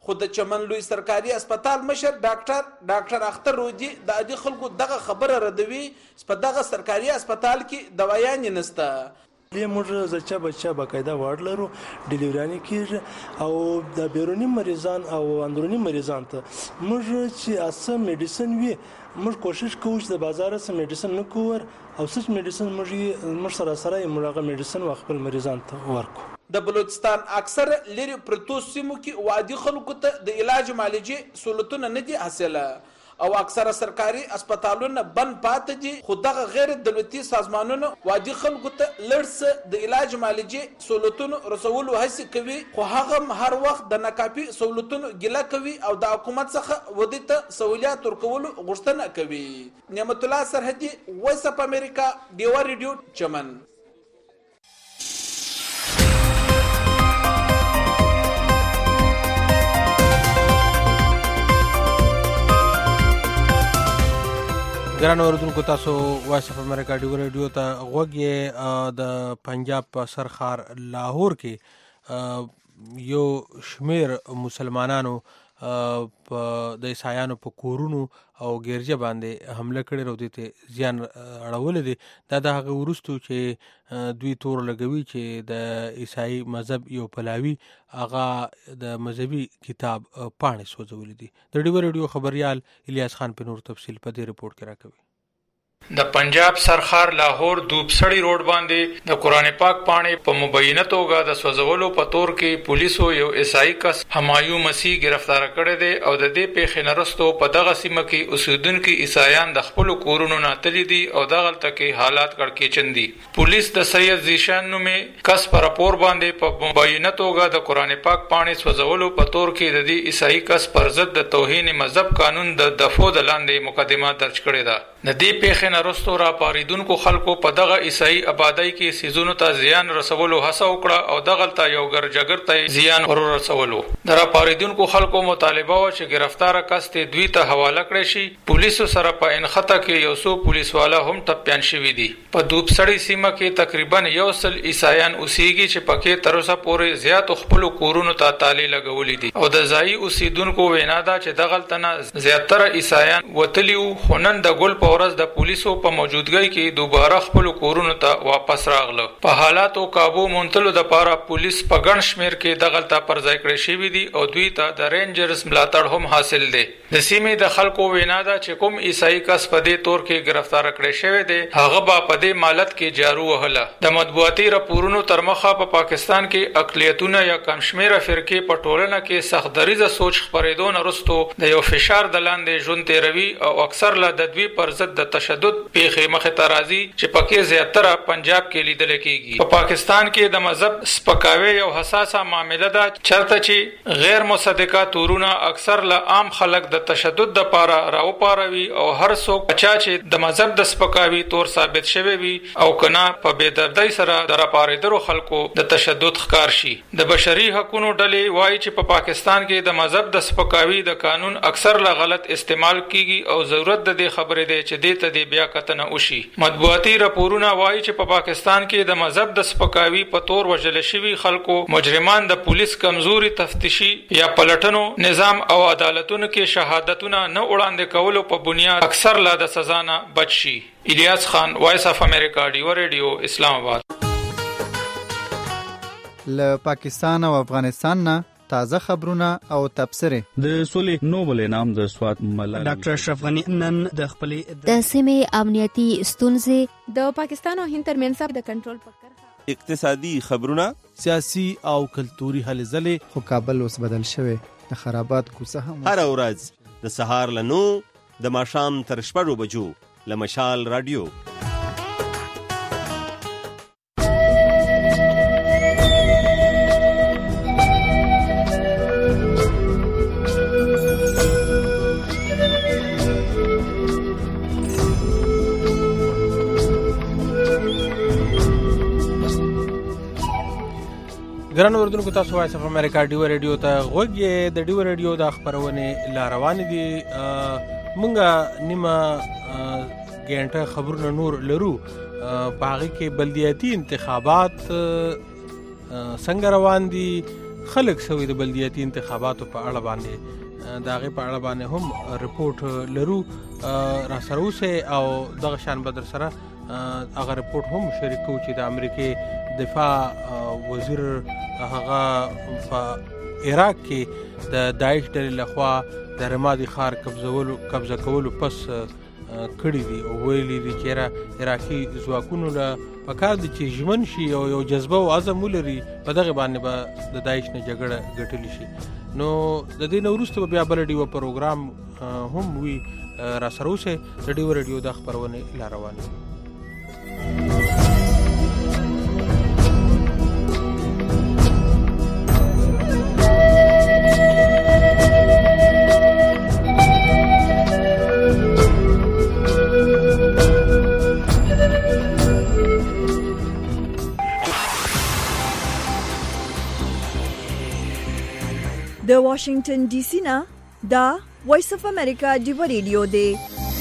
خو د چمن لوی سرکاري هسپتال مشر ډاکټر ډاکټر اختر رودي د عادي خلکو دغه خبره ردوي په دغه سرکاري هسپتال کې دوايانې نشته. دې موږ زچا بچا باقاعده وارډ لرو ډیلیورانې کېږي او د بیرونی مریضان او اندرونی مریضان ته موږ چې اسه میډیسن وي موږ کوشش کوو چې د بازار سره میډیسن نه کوور او سچ میډیسن موږ موږ سره سره موږ هغه میډیسن خپل مریضان ته ورکو. د بلوچستان اکثر لري پرتو سیمو کې وادي خلکو ته د علاج معالجې سہولتونه نه دي حاصله او اکثره سرکاري هسپتالونه بند پاتې دي. خو دغه غیر دولتي سازمانونه وادي خلکو ته لړس د علاج معالجې سہولتونو رسولو هڅه کوي خو هغه هر وخت د ناکافي سہولتونو ګیله کوي او د حکومت څخه ودی ته سہولیات ورکولو غوښتنه کوي. نعمت الله سرحدي، وایس اف امریکا، ډیوا ریډیو، چمن. ګران اوریدونکو، تاسو وایس اف امریکا ډیو ریډیو ته غوږ یې. د پنجاب په سرخار لاهور کې یو شمیر مسلمانانو د عیسایانو په کورونو او ګرجه باندې حمله کړې او دې ته زیان اړولی دی. دا د هغه وروستو چې دوی تور لګوي چې د عیسائی مذهب یو پلاوي هغه د مذهبي کتاب پاڼې سوځولې دي. د ډیو ریډیو خبریال الیاس خان په نور تفصیل په دې رپورټ کې راکوي. د پنجاب سرخار لاهور دوبسړی روډ باندې د قرآن پاک پاڼې په مبینه توګه د سوځولو په تور کې پولیسو یو عیسائی کس همایون مسیح گرفتار کړی دی او د دې پیښې نه وروسته په دغه سیمه کې اوسیدونکي عیسایان د خپلو کورونو نه تللي دي او دغلته کې حالات کړکېچن دي. پولیس د سید زیشان نومې کس په راپور باندې په مبینه توګه د قرآن پاک پاڼې سوځولو په تور کې د دې عیسائی کس پر ضد د توهین مذهب قانون د دفعو د لاندې مقدمه درج کړې ده. د دې پیښې نه وروسته را پاریدونکو خلکو په دغه عیسائی آبادی کې سیزونو ته زیان رسولو هڅه وکړه او دغلته یو ګرجګر ته زیان ور رسولو. د را پاریدونکو خلکو مطالبه و چې گرفتار کس ته دوی ته حواله کړی شي. پولیسو سره په انخطه کې یو څو پولیس والا هم ټپيان شوي دي. په دوبسړی سیمه کې تقریبا یو سل عیسایان اوسېږي چې پکې تر اوسه پورې زیات خپل کورونو ته تالی لګولې دي او د ځایي اوسیدونکو وینا ده چې دغلته نه زیاتره عیسایان وتلی وو. خو نن د ګل په ورځ د پولیسو په موجودګۍ کې دوباره خپل کورونو ته واپس راغله. په حالاتو قابو مونتلو د پاره پولیس په ګڼ شمیر کې دغلته پر ځای کړی شوي دي او دوی ته د رینجرز ملاتړ هم حاصل دی. د سیمې د خلکو وینا ده چې کوم عیسائی کس په دې تور کې گرفتار کړی شوی دی هغه به په دې مالت کې جارو وهله. د مطبوعاتي راپورونو تر مخه په پاکستان کې اقلیتونه یا کم شمیره فرقې په ټولنه کې سخت دریزه سوچ خپرېدو نه وروسته د یو فشار د لاندې ژوند تیروي او اکثر له د دوی پر ضد د تشدد پیښې مخې ته راځي چې پکې زیاتره پنجاب کې لیدل کېږي. په پاکستان کې د مذهب سپکاوی یو حساسه معامله ده چرته چې غیر مصدقه تورونه اکثر له عام خلک د تشدد د پاره راوپاروي او هر څوک چا چې د مذهب د سپکاوي تور ثابت شوی وي او کنا په بېدردۍ سره د راپارېدلو خلکو د تشدد ښکار شي. د بشري حقوقو ډلې وایي چې په پاکستان کې د مذهب د سپکاوي د قانون اکثر له غلط استعمال کیږي او ضرورت د دې خبرې دی چې دې ته دې بیا کتنه وشي. مطبوعاتي راپورونه وایي چې په پاکستان کې د مذهب د سپکاوي په تور وژل شوي خلکو مجرمان د پولیس کمزوري تفتیشي یا پلټنو نظام او عدالتونو کې شهادتونه نه وړاندې کولو په بنیاد اکثر لا د سزا نه بچ شي. الیاس خان، وایس اف امریکا، ډیو ریډیو، اسلام آباد. له پاکستان او افغانستان نه تازه خبرونه او تبصرې. د سولې نوبل انعام د سوات ملالۍ ډاکټر اشرف غنی نن د خپلې د سیمې امنیتي ستونزې، د پاکستان او هند ترمنځ د کنټرول فکر، اقتصادي خبرونه، سیاسي او کلتوري هلې ځلې. خو کابل اوس بدل شوی، د خرابات کوڅه هم هر ورځ د سهار له نو د ماښام تر شپږو بجو له مشال رادیو. ګران اوریدونکو، تاسو وایس اف امریکا ډیو ریډیو ته غوږ یې. د ډیو ریډیو د خبرونې لا روانې دي. مونږه نیمه ګنټه خبرونه نور لرو. په هغې کې بلدیاتي انتخابات څنګه روان دي، خلک سوي د بلدیاتي انتخاباتو په اړه باندې د هغې په اړه باندې هم رپورټ لرو را سره اوسئ او دغه شان به در سره هغه رپورټ هم شریک کوو چې د امریکې دفاع وزیر هغه په عراق کې د داعش ډلې لخوا د رمادي ښار قبضولو قبضه کولو پس کړي دي او ویلي دي چې عراقي ځواکونو له پکار دي چې ژمن شي او یو جذبه او عزم ولري په دغه باندې به د داعش نه جګړه ګټلی شي. نو د دې نه وروسته به بیا بله ډیوه پروګرام هم وي را سره اوسئ. د ډیوه رادیو دا خپرونې لا روانې دي. د واشنگټن ډي سي نه دا وایس اف امریکا ډیو ریډیو دی.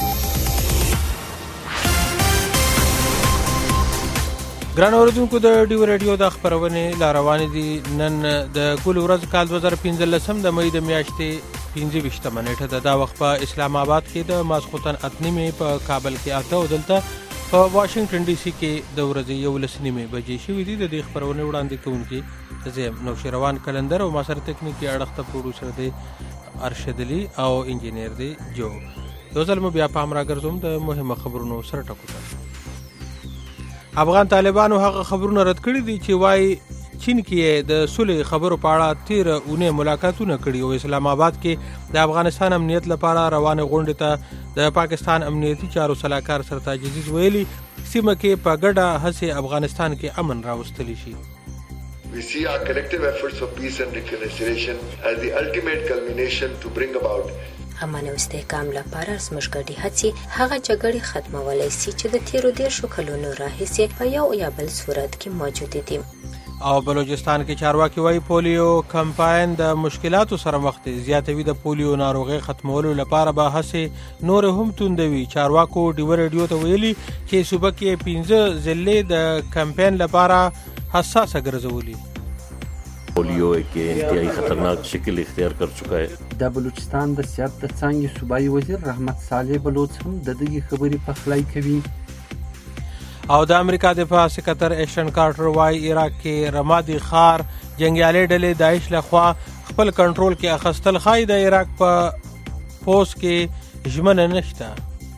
ګران اوریدونکو د ډیو ریډیو د خپرونې لا روانې دي. نن د کل ورځ کال دوه زره پنځلسم د مې د میاشتې پنځه ویشتمه نیټه ده. دا وخت په اسلام آباد کې د ماسخوتن اته نیمې، په کابل کې اته او دلته په واشنگټن ډي سي کې د ورځې یولس نیمې بجې شوي دي. د دې خپرونې وړاندې کوونکي زه نوشیروان کلندر او ما سره تکنیکي اړخ ته پروډوسر دی ارشد علي او انجینیر دی جو. یو ځل مو بیا پام راګرځوم د مهمه خبرونو سره ټکو ته. افغان طالبانو هغه خبرونه رد کړي دي چې وایي چین کې د صلح خبرو په اړه تیر اونۍ ملاقاتونه کړي او اسلام آباد کې د افغانستان امنیت لپاره روانه غونډې ته د پاکستان امنیتي چارو سلاکار سرتاج عزیز ویلي سیمه کې په ګډه هڅې افغانستان کې امن راوستلی شي. We see our collective efforts for peace and reconciliation as the ultimate culmination to bring about امن او استحکام لپاره زموږ ګډې هڅې هغه جګړې ختمولی شي چې د تیرو دېرشو کلونو راهیسې په یو یا بل صورت کې موجودې دي. او بلوچستان کې چارواکي وایي پولیو کمپاین د مشکلاتو سره مخ دی. زیاتوي د پولیو ناروغۍ ختمولو لپاره به هڅې نور هم توندوي. چارواکو ډیو ریډیو ته ویلي چې صوبه کې پنځه ضلعې د کمپاین لپاره حساسه ګرځولي. پولیو ایک انتہائی خطرناک شکل اختیار کر چکا ہے. د بلوچستان د سیاست د څانګې صوبایي وزیر رحمت صالح بلوچ هم د دغې خبرې پخلی کوي. او د امریکا دفاع سکتر ایشن کارټر وایي عراق کې رمادي ښار جنګیالي ډلې داعش لخوا خپل کنټرول کې اخیستل ښایي د عراق په پوس کې ژمنه نشته.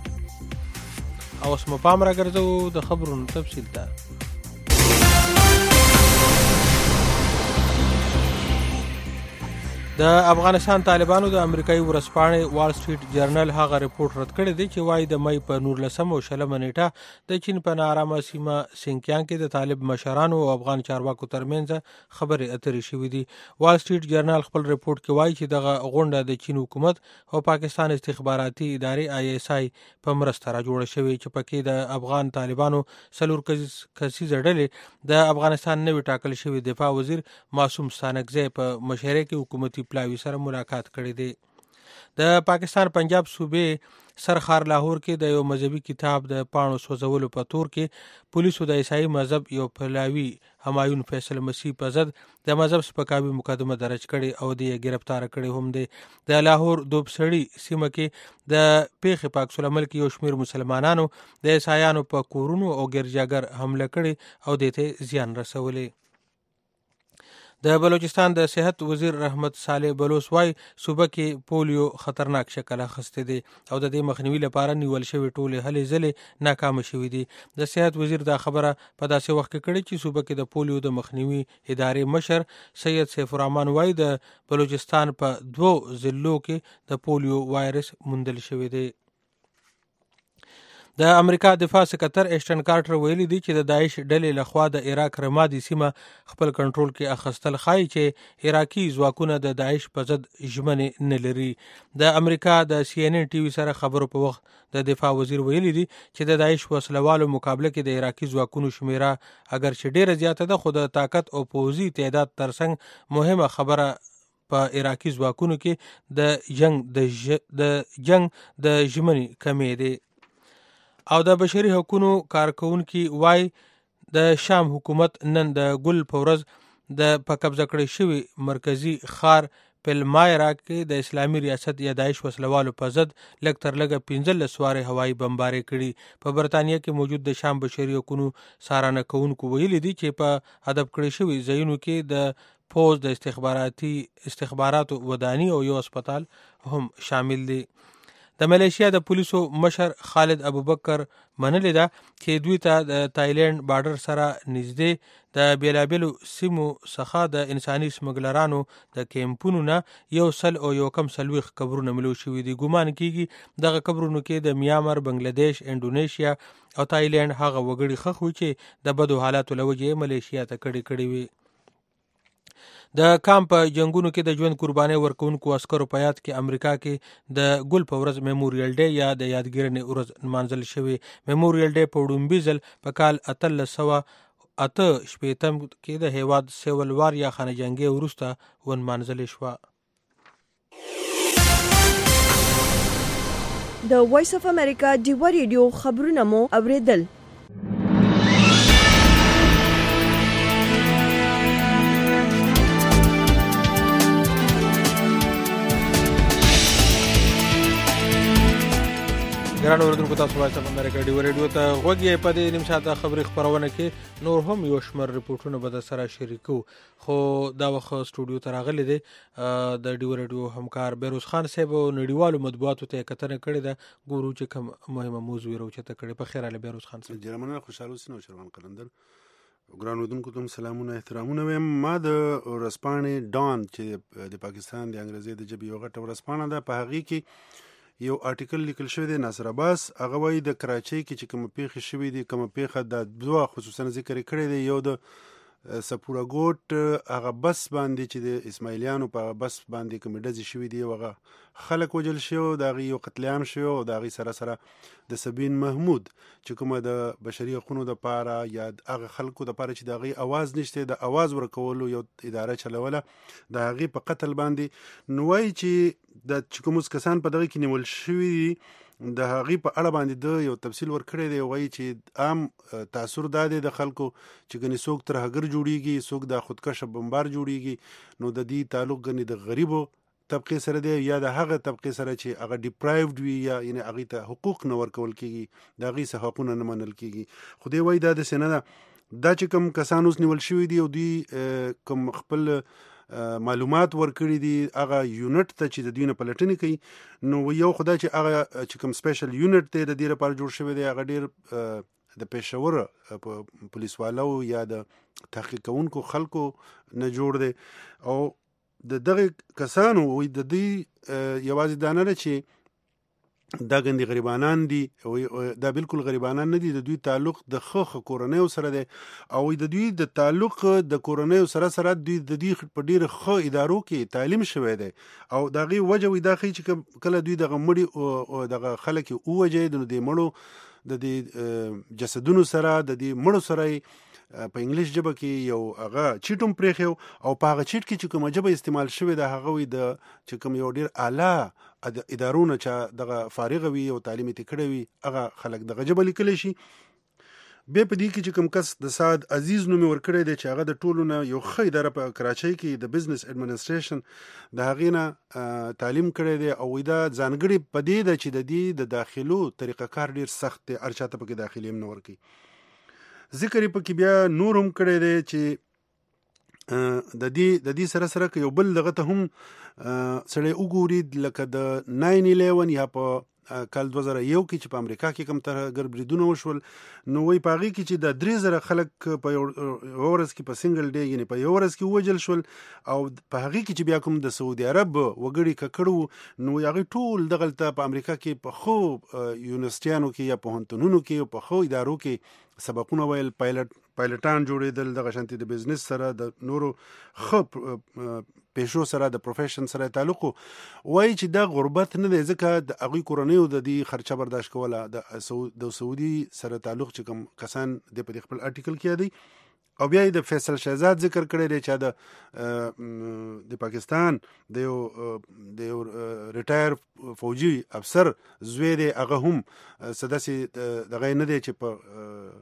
او اوس مو پام راګرځوو د خبرونو تفصیل ته. د افغانستان طالبانو د امریکایي ورځپاڼې وال سټریټ جرنل هغه رپورټ رد کړی دی چې وایي د مې په نولسمه او شلمه نیټه د چین په ناارامه سیمه سینکیان کې د طالب مشرانو او افغان چارواکو ترمنځ خبرې اترې شوې دي. وال سټریټ جرنل خپل رپورټ کې وایي چې دغه غونډه د چین حکومت او پاکستان استخباراتي ادارې آی ایس آی په مرسته را جوړه شوې چې پکې د افغان طالبانو څلور کسیزه ډلې د افغانستان نوي ټاکل شوي دفاع وزیر معصوم ستانکزی په مشرۍ کې حکومتي پلاوي سره ملاقات کړی دی. د پاکستان پنجاب صوبې سرخار لاهور کې د یو مذهبي کتاب د پاڼو سوځولو په تور کې پولیسو د عیسائی مذهب یو پلاوي همایون فیصل مسیح په ضد د مذهب سپکاوي مقدمه درج کړې او د گرفتار کړي هم دی. د لاهور دوبسړي سیمه کې د پیښې په عکس العمل کې یو شمیر مسلمانانو د عیسایانو په کورونو او ګرجاګر حمله کړي او د ته زیان رسولي. د بلوچستان د صحت وزیر رحمت صالح بلوچ وایي صوبه کې پولیو خطرناک شکل اخیستی دی او د دې مخنیوي لپاره نیول شوي ټولې هلې ځلې ناکامه شوي دي. د صحت وزیر دا خبره په داسې وخت کې کړې چې صوبه کې د پولیو د مخنیوي ادارې مشر سید سیف الرحمن وایي د بلوچستان په دوو ضلعو کې د پولیو وایرس موندل شوی دی. د امریکا دفاع سکتر ایشن کارټر ویلي دی چې د داعش ډلې لخوا د عراق رمادي سیمه خپل کنټرول کې اخیستل ښایي چې عراقي ځواکونه د داعش په ضد ژمنې نه لري. د امریکا د سی ان ان ټي وي سره خبرو په وخت د دفاع وزیر ویلي دی چې د داعش وسلوالو مقابله کې د عراقي ځواکونو شمیره اگر چې ډیره زیاته ده خو د طاقت او پوځي تعداد ترڅنګ مهمه خبره په عراقي ځواکونو کې د جنگ د جنگ د ژمنې کمې دی. او د بشري حقوقو کارکونکي وای د شام حکومت نن د ګل په ورځ د په قبضه کړی شوي مرکزی ښار پلمایرا کې د اسلامي ریاست یا داعش وسلوالو په ضد لږ تر لږه پنځلس وارې هوایي بمبارۍ کړي. په برطانیه کې موجود د شام بشري حقونو څارنه کوونکو ویلي دي چې په هدف کړی شوي ځایونو کې د پوز د استخباراتي استخباراتو وداني او یو هسپتال هم شامل دي. د ملیشیا د پولیسو مشر خالد ابوبکر منلې ده چې دوی ته د تایلند بارډر سره نږدې د بیلابیلو سیمو څخه د انساني سمګلرانو د کیمپونو نه یو سل او یو کم څلوېښت قبرونه ملو شوي دي. ګمان کیږي دغه قبرونو کې د میامر، بنګلادیش، انډونیشیا او تایلند هغه وګړي ښخ وي چې د بدو حالاتو له وجې ملیشیا ته کډې کړې وي. د کام په جنگونو کې د ژوند قربانۍ ورکوونکو عسکرو په یاد کې امریکا کې د ګل په ورځ میموریل ډے یا د یادګیرنې ورځ نمانځل شوی. میموریل ډے په وړومبي ځل په کال اتلس سوه اته شپېتم کې د هیواد سیول وار یا خانه جنګي وروسته ونمانځلې شوه. د وایس اف امریکا ډیوه ریډیو خبرونه مو اوریدل. ګران اوریدونکو، تاسو وایس اف امریکا ډیوه ریډیو ته غوږ یې. په دې نیم ساعته خبري خپرونه کې نور هم یو شمېر ریپورټونه به در سره شریکو، خو دا وخت سټوډیو ته راغلی دی د ډیوه ریډیو همکار بیروز خان صاحب او نړیوالو مطبوعاتو ته یې کتنه کړې ده. ګورو چې کوم مهمه موضوع یې راوچته کړې. په خیر هله بیروز خان صاحب. جرمنه خوشحال اوسئ. نو شروان قلندر ګران اوریدونکو ته سلامونه احترامونه وایم. ما د ورځپاڼې ډان چې د پاکستان د انګریزي د ژبې یو غټه ورځپاڼه ده، په هغې کې یو آرټیکل لیکل شوی دی. ناصر عباس هغه وایي د کراچۍ کې چې کومه پیښې شوې دي، کومه پیښه د دوه خصوصا ذکر یې کړی دی. یو د سپوره ګوټ هغه بس باندې چې د اسماعیلیانو په بس باندې کومې ډزې شوي دي، هغه خلک وجل شوي، د هغې یو قتل عام شوی او د هغې سره سره د سبین محمود چې کومه د بشري حقونو دپاره یا هغه خلکو دپاره چې د هغې اواز نشته، د اواز ورکولو یو اداره چلوله، د هغې په قتل باندې. نو وایي چې د چې کوم کسان په دغه کې نیول شوي دي، د هغې په اړه باندې د یو تفصیل ورکړی دی. وایي چې عام تاثر دا دی د خلکو چې ګنې څوک ترهګر جوړیږي، څوک د خودکشه بمبار جوړیږي، نو د دې تعلق ګنې د غریبو طبقې سره دی یا د هغه طبقې سره چې هغه ډیپرایوډ وي یا یعنې هغې ته حقوق نه ورکول کېږي، د هغې څه حقونه نه منل کېږي. خو دی وایي دا داسې نه ده. دا چې کوم کسان اوس نیول شوي دي او دوی کوم خپل معلومات ورکړي دي هغه یونټ ته چې د دوی نه پلټنې کوي، نو یو خدای چې هغه چې کوم سپیشل یونټ دی د دې لپاره جوړ شوی دی، هغه ډېر د پېښور په پولیس والو یا د تحقیق کوونکو خلکو نه جوړ دی. او د دغه کسانو د دوی یوازې دا نه ده چې دا ګندې غریبانان دي، دا بالکل غریبانان نه دي، د دوی تعلق د ښه ښه کورنیو سره دی او د دوی د تعلق د کورنیو سره سره دوی د دوی په ډېرو ښه ادارو کې تعلیم شوی دی او د هغې وجه وي دا ښیي چې کله دوی دغه مړي دغه خلک یې ووجه، نو د مړو د دې جسدونو سره د دې مړو سره په انګلیش ژبه کې یو هغه چیټ هم پرېښی او په هغه چیټ کې چې کومه ژبه استعمال شوې ده هغه وي د چې کوم یو ډېر اعلی ادارونه چې دغه فارغه وي او تعلیم یې کړی وي هغه خلک دغه ژبه لیکلی شي. بیا په دې کې چې کوم کس د سعد عزیز نوم یې ورکړی دی چې هغه د ټولو نه یو ښه اداره په کراچۍ کې د بزنس اډمنسټریشن د هغې نه تعلیم کړی دی او دا ځانګړې په دې ده چې د دې د داخلو طریقه کار ډېر سخت دی، هر چا ته پکې داخلي هم نه ورکوي. ذکر یې پکې بیا نور هم کړی دی چې د دې د دې سره سره که یو بل دغه ته هم سړی وګوري لکه د ناین الیون یا په کال دوه زره یو کې چې په امریکا کې کوم ترهګر بریدونه وشول، نو وایي په هغې کې چې د درې زره خلک په یو ورځ کې په سنګل ډے یعنې په یو ورځ کې ووجل شول او په هغې کې چې بیا کوم د سعودي عرب وګړي ککړ وو، نو هغې ټول دغلته په امریکا کې په ښو یونیورسټیانو کې یا پوهنتونونو کې په ښو ادارو کې سبقونه ویل، پایلټ پایلټان جوړېدل، دغه شانتې د بزنس سره د نورو ښه پیشو سره د پروفیشن سره تعلق وایي چې دا غربت نه دی، ځکه د هغوی کورنیو د دې خرچه برداشت کوله. د سعودي سره تعلق چې کوم کسان د په خپل آرټیکل کې یادوي او بیا د فیصل شهزاد ذکر کړی دی چې د د پاکستان د یو د یو ریټایر فوجي افسر زوی دی، هغه هم څه داسې دغه نه دی چې په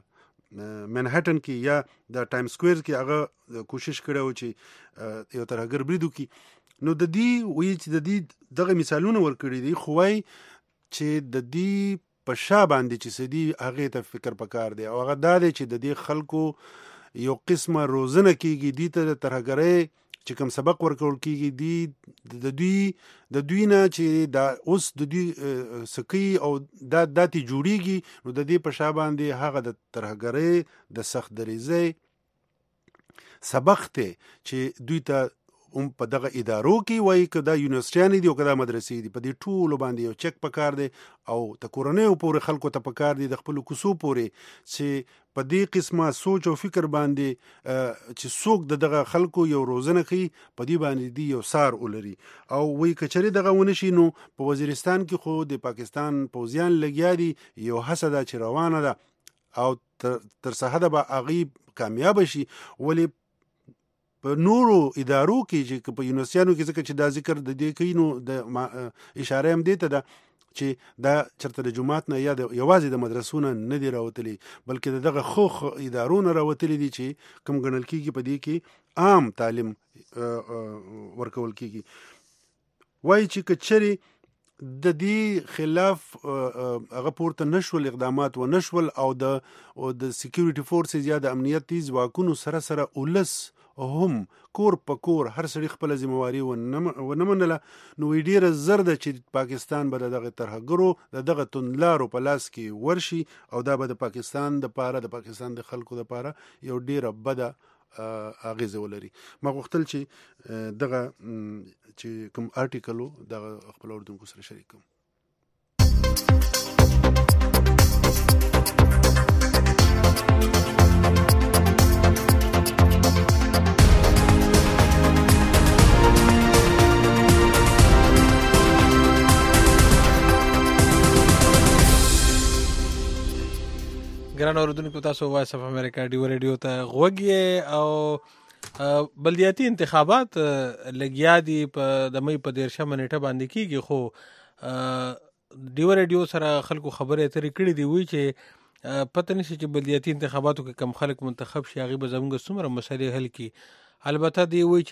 منهټن کې یا د ټایم سکوير کې هغه کوشش کړو چې یو ترهګر برید وکړي. نو د دې وی چې د دې دغه مثالونه ورکړي دي خو وايي چې د دې په شا باندې چې سدي هغه ته فکر پکار دی او هغه دا دی چې د دې خلکو یو قسمه روزنه کیږي دي ته ترهګرۍ چې کوم سبق ورکول کیږي دي د دوی د دوی نه چې دا اوس د دوی سکی او دا داتي جوړیږي نو د دې په شا باندې هغه د ترهګرۍ د سخت دریزۍ سبق ته چې دوی ته هم په دغه ادارو کې وایي که دا یونیورسټیانې دي او که دا مدرسې دي په دې ټولو باندې یو چک پکار دی او د کورنیو پورې خلکو ته پکار دي د خپلو کوڅو پورې چې په دې قسمه سوچ او فکر باندې چې څوک د دغه خلکو یو روزنه کوي په دې باندې دی یو سار ولري او وایي که چېرې دغه ونه شي نو په وزیرستان کې خو د پاکستان پوځیان لګیا دي یو هڅه ده چې روانه ده او تر څه حده به هغوی کامیابه شي. ولې په نورو ادارو کې چې په یونیورسټیانو کې ځکه چې دا ذکر د دې کوي نو د اشاره هم دې ته ده چې دا چرته د جماعت نه یا یوازې د مدرسو نه نه دي راوتلي بلکې د دغه خو ادارو نه راوتلي دي چې کوم ګڼل کېږي په دې کې عام تعلیم ورکول کېږي. وایي چې که چېرې د دې خلاف هغه پورته نشول اقدامات و نشول او د د سکیورټي فورسز یا د امنیتي ځواکونو سره سره ولس هم کور په کور هر سړي خپل ذمہواری ونه منله نو ډیره زر ده چې پاکستان به دغه ترهګرو د دغه توندلارو په لاس کې ورشي او دا به د پاکستان د پاره د پاکستان د خلکو د پاره یو ډیره بده اغیزه ولري. ما غوښتل چې دغه چې کوم آرټیکل دغه خپل اوردونکو سره شریک کوم. ګران اوردونکو تاسو وایس اف امریکا ډیو ریډیو ته غوږی او بلدیاتي انتخابات لګیا دي په د مې په دیرشمه نیټه باندې کیږي خو ډیو ریډیو سره خلکو خبرې اترې کړې دي وی چې پته نشي چې بلدیاتي انتخاباتو کې کم خلک منتخب شي هغه به زموږ څومره مسلې حل کی. البته دی وی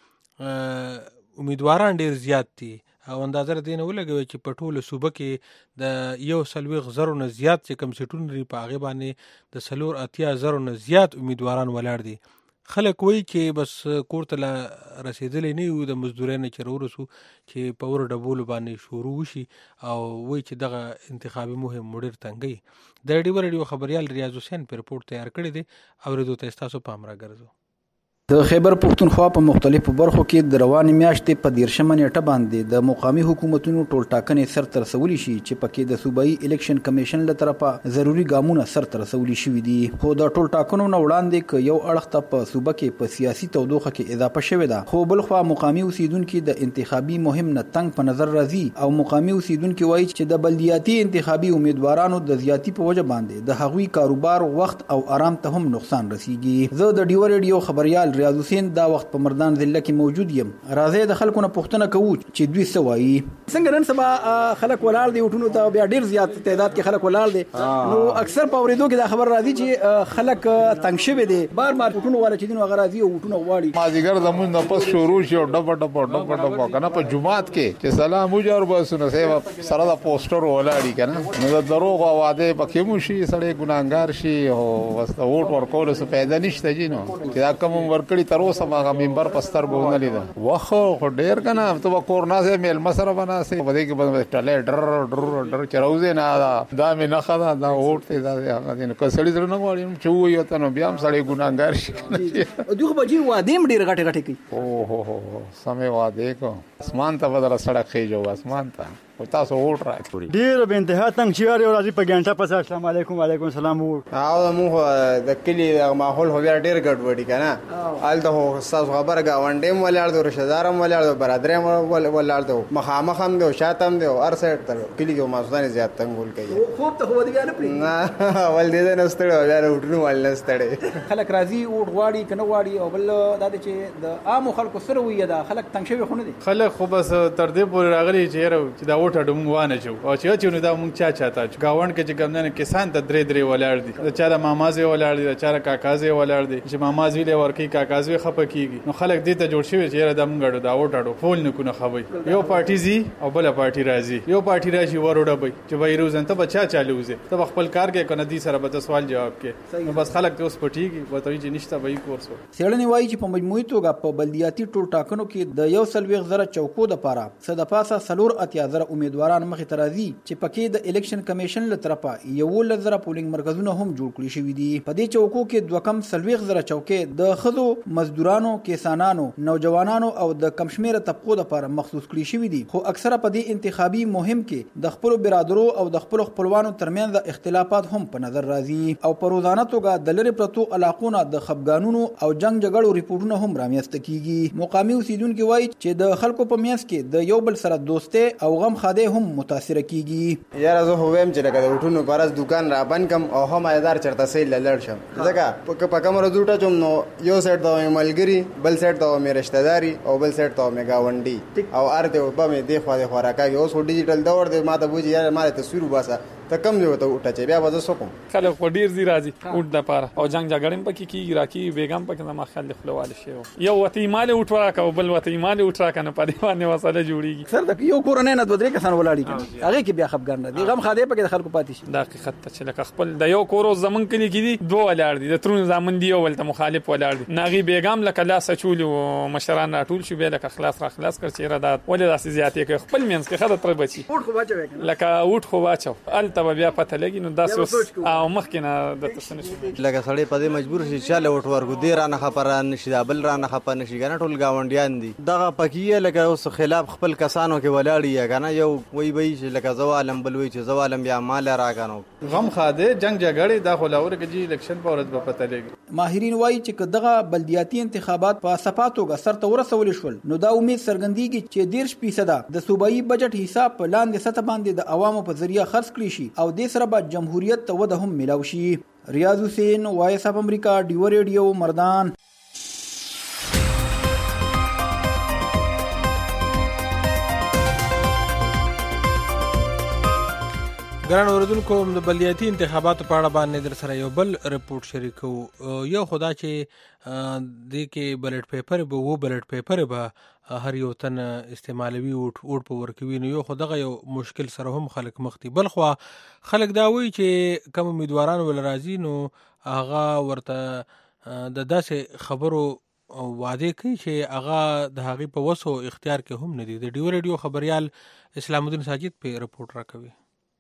چې امیدواران ډیر زیات دي او اندازه دې نه ولګوي چې په ټوله صوبه کې د یو سلويغ زرو نه زیات چې کم سیټونه لري په هغه باندې د سلور اتیا زرو نه زیات امیدواران ولاړ دي. خلک وایي چې بس کور ته رسیدلې نه یو د مزدورۍ نه چې ورسو چې په ور ډبول باندې شروع وشي او وایي چې دغه انتخابي مهم مډر تنګي. د ډیو ریډیو خبريال ریاض حسین پر رپورټ تیار کړی دی او ردو ته تاسو پام راګرځو. د خیبر پښتونخوا په مختلفو برخو کې د روانې میاشتې په دیرشمه نیټه باندې د مقامي حکومتونو ټول ټاکنې سر ته رسولي شي چې پکې د صوبایي الیکشن کمیشن له طرفه ضروري ګامونه سر ته رسولي شوي دي. خو د ټول ټاکنو نه وړاندې که یو اړخ ته په صوبه کې په سیاسي تودوخه کې اضافه شوې ده خو بل خوا مقامي اوسیدونکي د انتخابي مهم نه تنګ په نظر راځي او مقامي اوسیدونکي وایي چې د بلدیاتي انتخابي امیدوارانو د زیاتی په وجه باندې د هغوی کاروبار وخت او آرام ته هم نقصان رسیږي. زه د ډیو ریډیو خبريال ریاض حسین دا وخت په مردان ضلع کې موجود یم. راځي د خلکو نه پوښتنه کوو چې دوی څه وایي. څنګه نن سبا خلک ولاړ دي وټونو ته بیا ډیر زیات تعداد کې خلک ولاړ دي نو اکثر په اوریدو کې دا خبر راځي چې خلک تنګ شوي دي بار بار وټونو والا چې دینو غراضي او وټونو واړي مازیګر زمون نه پس شروع شي او ډب ډب ډب ډب کنه په جمعات کې چې سلام وجر بسونه سیوا سره د پوسټر ولاړي کنه نو د دروغ واده پکې مو شي سړی ګناګار شي او واسطه ووټ ورکول څه پیدا نشته جینو چې دا کوم ورکړي تر اوسه ما منبر پستر ګونه لیدا واخو ډیر کنه ته کورنا سه میل مسره بنا سه بده کې بده ټاله ډر ډر ډر چروزه نه دا دا مې نه خدا دا وټ ته دا هغه دین کسړی در نه غواړم چې وو ته نو بیا هم سړی ګناګار شي کنه دوی به جی واده م ډیر غټه غټه کوي او هو هو سمې واده کو اسمان ته بدل سړک خېجو اسمان ته تاسو ووټ راکړي ډیر به انتها تنګ چیاري او راځي په ګنټه پس السلام علیکم وعلیکم السلام ووټ او موږ د کلی د ماحول هو ډیر ګډوډي کنه آل ته تاسو خبره غونډې ولر د رشدارم ولر د برادرم ولر د مخامخ هم د شاتم د ار سایت تر کلی کې ماسودانه زیات تنګول کوي خوب ته هو دی نه پری نه ول دې نه ستړي بیا وټونو ول نه ستړي خلک راځي ووټ غواړي کنه غواړي او بل دا چې د عام خلکو سره وي دا خلک تنګ شوی خونه دي خلک خو بس تر دې پورې راغلي چې چې دا ووټ اوټ موږ وانه جو او چې چې نو دا موږ چا چاته گاوند کې چې ګمنه کسان ته درې درې ولاړ دي دا چا مامازه ولاړ دي چا کاکازه ولاړ دي چې مامازه له ورکی کاکازه خپه کیږي نو خلک دې ته جوړ شوی چې دا موږ دا اوټ فول نه کو نه خوي یو پارټي زی او بل پارټي راځي یو پارټي راشي وروډه به چې وای روزن ته بچا چالوځي ته خپل کار کې کنه دي سره به سوال جواب کې نو بس خلک ته اوس پټيږي وته چې نشته وای کورسو سیړنی وایي چې په مجموعي توګه په بلدیاتي ټول ټاکنو کې د یو سلويغ زره چوکو د پاره صد پاسه سلور اتیا زره امیدواران مخې ته راځي چې پکې د الیکشن کمیشن له طرفه یو لزره پولینګ مرکزونه هم جوړ کړی شوی دي په دې چوکو کې دوه کم سلويغ زره چوکې د خزو مزدورانو کسانانو نوجوانانو او د کمشمیره طبقو لپاره مخصوص کړی شوی دي خو اکثره په دې انتخابي مهم کې د خپل برادرو او د خپل خپلوانو ترمنځ اختلافات هم په نظر راځي او په روزانه توګه د لری پرتو علاقونو د خپګانونو او جنگ جګړو ریپورتونه هم رامنځته کیږي مقامي اوسیدونکو وایي چې د خلکو په میانس کې د یو بل سره دوستي او غم خاده هم متاثر کیږي یاره زه هویم چې لکه د وټونو پرز دکان را بند کم او هم ایدار چرته سیل لړ شم ځکه په کوم رزوټه چوم نو یو سیټ دا ملګری بل سیټ دا مې رشتہ داري او بل سیټ دا مې گاونډي او ارته په مې دی خو د خوراکي اوس ډیجیټل دور دی ماته بوجي یاره مال تصویر وباسه ته کم دی وته وټه چې بیا وځه سکم خلک وډیر زی راځي وټ د پاره او جنگ جګړم پکې کیږي راکی بیګم پکې ما خل خپلواله شي یو وته مال وټ ورکا او بل وته مال وټ راکا نه پدې باندې وساله جوړیږي سر د یو کورنۍ نه دوه درې کسان ولاړی کړي هغه کې بیا خپګان نه دی غم خاده پکې د خلکو پاتې شي د حقیقت ته چې لکه خپل د یو کورو زمون کلی کې دي دوه ولاړ دي د ترون زمون دی ولته مخالف ولاړ دي ناغي بیګم لکه لاس چول او مشران راټول شو به لکه خلاص را خلاص کړ چې را دات ولې داسې زیاتې کوي خپل مینس کې خدای تر بچي وټ خو واچو لکه وټ خو واچو الته بیا پته لګي نو داسې او مخکې نه د تسنه لکه سړی په دې مجبور شي چې له وټ ورګو دی را نه خبره نشي دا بل را نه خبره نشي کنه ټول گاونډیان دي دغه پکې لکه اوس خلاف خپل کسانو کې ولاړی کنه یو وای وای چې لکه زوالم بل وای چې زوالم بیا مال راغانو غم خاده جنگ جګړې د خلاور کې جی الیکشن په ورځ په پته لګي ماهرین وایي چې دغه بلدیاتي انتخابات په صفاتو غ سر ته ورسول شول نو دا امید څرګندېږي چې ډیر فیصد د صوبایي بجټ حساب په لاندې سطح باندې د عوامو په ذریعہ خرڅ کړي شي او د سره به جمهوریت ته وده هم ملاوي شي ریاض حسین وایس اف امریکا ډیو ریډیو مردان ګران اوردونکو د بلدیاتي انتخاباتو په اړه باندې در سره یو بل رپورت شریکو یو خدا چې د کې بیلټ پیپر به وو بیلټ پیپر به هر یو تن استعمالوي ووټ ووټ په ورکوي نو یو خدغه یو مشکل سره هم خلک مختی بل خو خلک دا وایي چې کوم امیدواران ول راځي نو هغه ورته د داسې خبرو وعده کوي چې هغه د هغې په وسو اختیار کې هم نه دي د ډیو ریډیو خبريال اسلام الدین ساجد په رپورت راکوي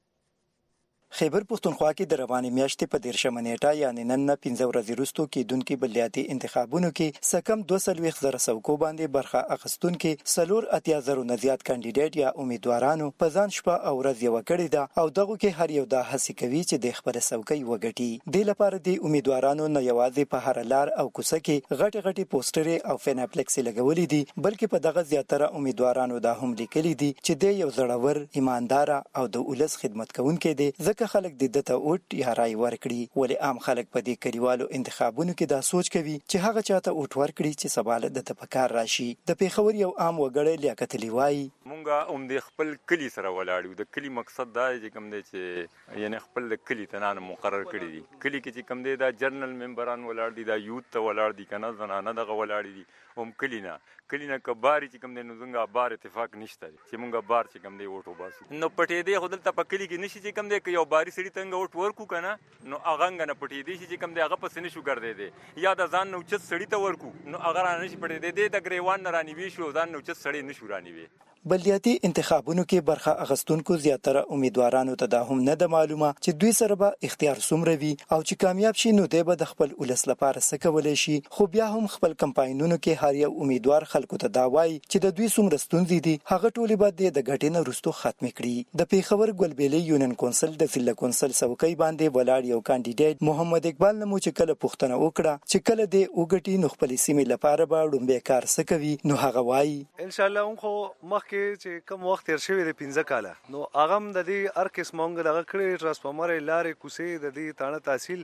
خیبر پښتونخوا کې د روانې میاشتې په دیرشمه نیټه یعنې نن نه پنځه ورځې وروسته کېدونکي بلدیاتي انتخابونو کې څه کم دوه څلوېښت زره څوکو باندې برخه اخیستونکي څلور اتیا زرو نه زیات کاندیدېټ یا امیدوارانو په ځان شپه او ورځ یوه کړې ده او دغو کې هر یو دا هڅې کوي چې د خپله څوکۍ وګټي دې لپاره د امیدوارانو نه یوازې په هره لار او کوڅه کې غټې غټې پوسټرې او فیناپلکسې لګولې دي بلکې په دغه زیاتره امیدوارانو دا هم لیکلي دي چې دی یو زړور ایمانداره او د ولس خدمت کوونکی دی ځکه خلک د دته اوټ یا رای ورکړي ولې عام خلک په دې کلیوالو انتخابونو کې دا سوچ کوي چې هغه چاته اوټ ورکړي چې سباله د پکار راشي د پیښور یو عام وګړی لیاقت علي وایي مونږه هم د خپل کلی سره ولاړو د کلی مقصد دا چې کوم دی چې یعنی خپل د کلی تنان مقرر کړی دي کلی کې چې کوم دی دا جرنل ممبران ولاړ دي دا یوت ته ولاړ دي کنه زنانه دغه ولاړ دي هم کلی نه کلی نه کباري چې کوم دی نو څنګه بار اتفاق نشته چې مونږه بار چې کوم دی وټو باسو نو پټې دی خدل ته په کلی کې نشي چې کوم دی یو باري سړي څنګه وټ ورکو کنه نو هغه نه پټې دی چې کوم دی هغه پس نشو ګرځې دی یا د ځان نو چې سړي ته ورکو نو هغه نه نشي پټې دی د ګریوان نه رانی وی شو ځان نو چې سړي نشو رانی وی بلدیاتي انتخابونو کې برخه اخیستونکو زیاتره امیدوارانو ته دا هم نه د معلومه چې دوی سره به اختیار څومره وي او چې کامیاب شي نو دوی به د خپل ولس لپاره څه کولی شي خو بیا هم خپل کمپاینونو کې هر یو امیدوار خلکو ته دا وایي چې د دوی څومره ستونزې دي هغه ټولې به د ګټې نه وروسته ختمې کړي د پیښور ګلبېلې یونین کونسل د ضلع کونسل څوکۍ باندې ولاړ یو کاندیدېټ محمد اقبال نمو چې کله پوښتنه وکړه چې کله دې وګټي نو خپلې سیمې لپاره به لومبی کار څه کوي نو هغه وایي ان شاء الله خو مخ کې چې کم وخت تیر شوی دی پنځه کاله نو هغه هم د دې هر قسم مونږ دغه کړی ټرانسفارمر لارې کوڅې د دې تانه تحصیل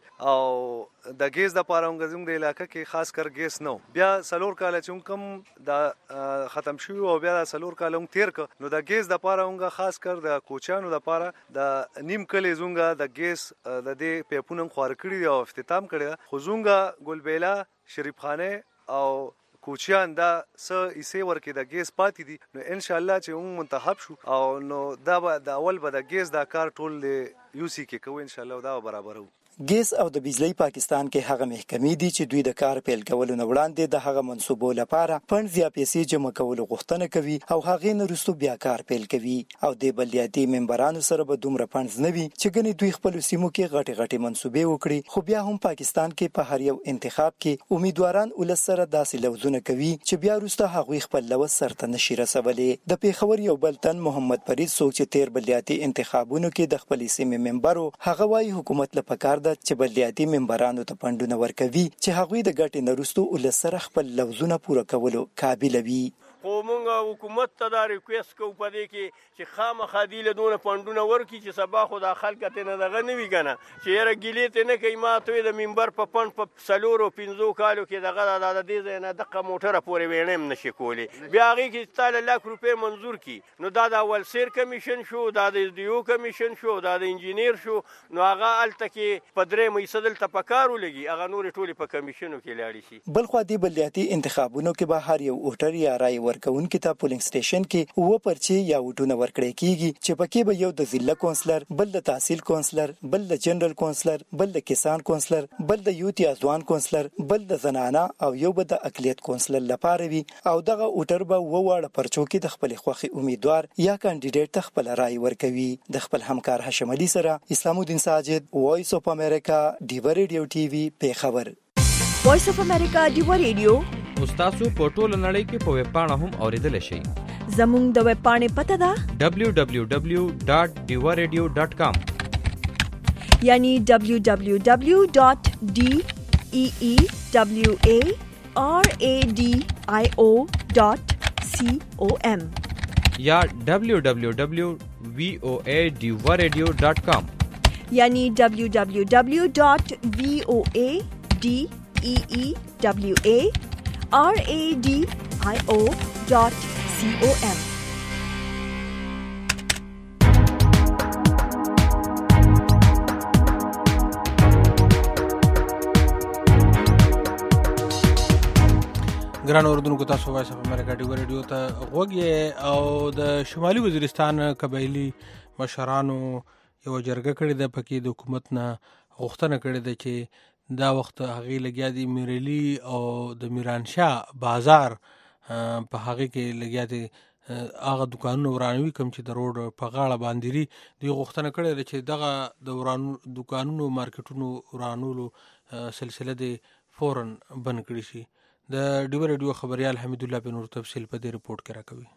او د ګیس د پاره موږ زموږ د علاقې کې خاص کر ګیس نو بیا سلور کاله چې کم د ختم شوی او بیا د سلور کاله موږ تیر ک نو د ګیس د پاره موږ خاص کر د کوچانو د پاره د نیم کلی زونګه د ګیس د دې پیپونو خوار کړی او افتتام کړی خو زونګه ګلبیلا شریف خانه او کوچیان دا س ایسه ورکې د ګیس پاتې دي نو ان شاء الله چې موږ منتخب شو او نو دا به د اول به د ګیس دا کار ټول یو سی کې کوو ان شاء الله دا برابرو. ګیس او د بجلی پاکستان کې هغه محکمې دي چې دوی د کار پیل کولو نه وړاندې د هغه منصوبو لپاره فند یا پیسې جمع کولو غوښتنه کوي او هغه نه وروسته بیا کار پیل کوي او د بلدیاتي ممبرانو سره به دومره فند نه وي چې ګنې دوی خپل سیمو کې غټي غټي منصوبې وکړي خو بیا هم پاکستان کې په هر یو انتخاب کې امیدواران ولس سره داسې لوزونه کوي چې بیا وروسته هغه خپل لوز سرته نشي رسولي. د پیښور یو بل تن محمد فرید څوک چې تیر بلدیاتي انتخابونو کې د خپل سیمې ممبرو هغه وايي حکومت له پکار چې بلدیاتي ممبرانو ته فندونه ورکوي چې هغوی د ګټې نه وروسته ولس سره خپل لوزونه پوره کولو قابل وي. خو مونږ حکومت ته دا ریکویست کوو په دې کې چې خامخا دوی له دونه فنډونه ورکړي چې سبا خو دا خلک ته نه دغه نه وي که نه چې یاره ګیلې ته نه کوي ما ته د ممبر په فنډ په څلورو پنځو کالو کې دغه د دې ځای نه دقه موټره پورې ویڼه هم نشي کولی بیا هغې کې تا له لاک روپۍ منظور کړي نو دا د اول سیر کمیشن شو دا د دیو کمیشن شو دا د انجینیر شو نو هغه هلته کې په درې میسه دلته په کار ولګي هغه نورې ټولې په کمیشنو کې لاړې شي. بلخوا دې بلدیاتي انتخابونو کې به هر یو ووټر یا رای ورکوونکي ته پولینګ سټیشن کې اووه پرچې یا ووټونه ورکړی کیږي چې پکې به یو د ضلع کونسلر بل د تحصیل کونسلر بل د جنرال کونسلر بل د کسان کونسلر بل د یوت یا ځوان کونسلر بل د زنانه او یو به د اقلیت کونسلر لپاره وي او دغه ووټر به وواړه پرچو کې د خپل خوښي امیدوار یا کاندیدټ ته خپل رای ورکوي. د خپل همکار هاشم علي سره اسلام الدین ساجد وایس اف امریکا ډیو ریډیو ټي وي پیښور. وایس اف امریکا ډیو ریډیو تاسو په ټوله نړۍ کې په ویب پاڼه هم اوریدل شئ. زموږ د ویب پاڼې پته ده دبلیو دبلیو دبلیو ډاټ ډیو ریډیو ډاټ کام یعنی دبلیو دبلیو دبلیو ډاټ ډی ای ای دبلیو ای آر ای ډی آی او ډاټ سی او ام یا دبلیو دبلیو دبلیو وی او ای ډیو ریډیو ډاټ کام یعنی دبلیو دبلیو دبلیو ډاټ وی او ای ډی ای ای دبلیو ای آر ای ډی آی او ډاټ سی او ام. ګران اوردونکو تاسو وایس اف امریکا ډیو ریډیو ته غوږی او د شمالي وزیرستان قبایلی مشرانو یو جرګه کړې ده پکې د حکومت نه غوښتنه کړې ده چې دا وخت هغې لګیا دي میرلی او د میرانشاه بازار په هغې کې لګیا دي هغه دکانونه ورانوي کوم چې د روډ په غاړه باندې دي دوی غوښتنه کړې ده چې دغه د ورانو دکانونو مارکیټونو ورانولو سلسله د فوراً بند کړي شي. د ډیو ریډیو خبریال حمید الله په نور تفصیل په دې رپورټ کې راکوي.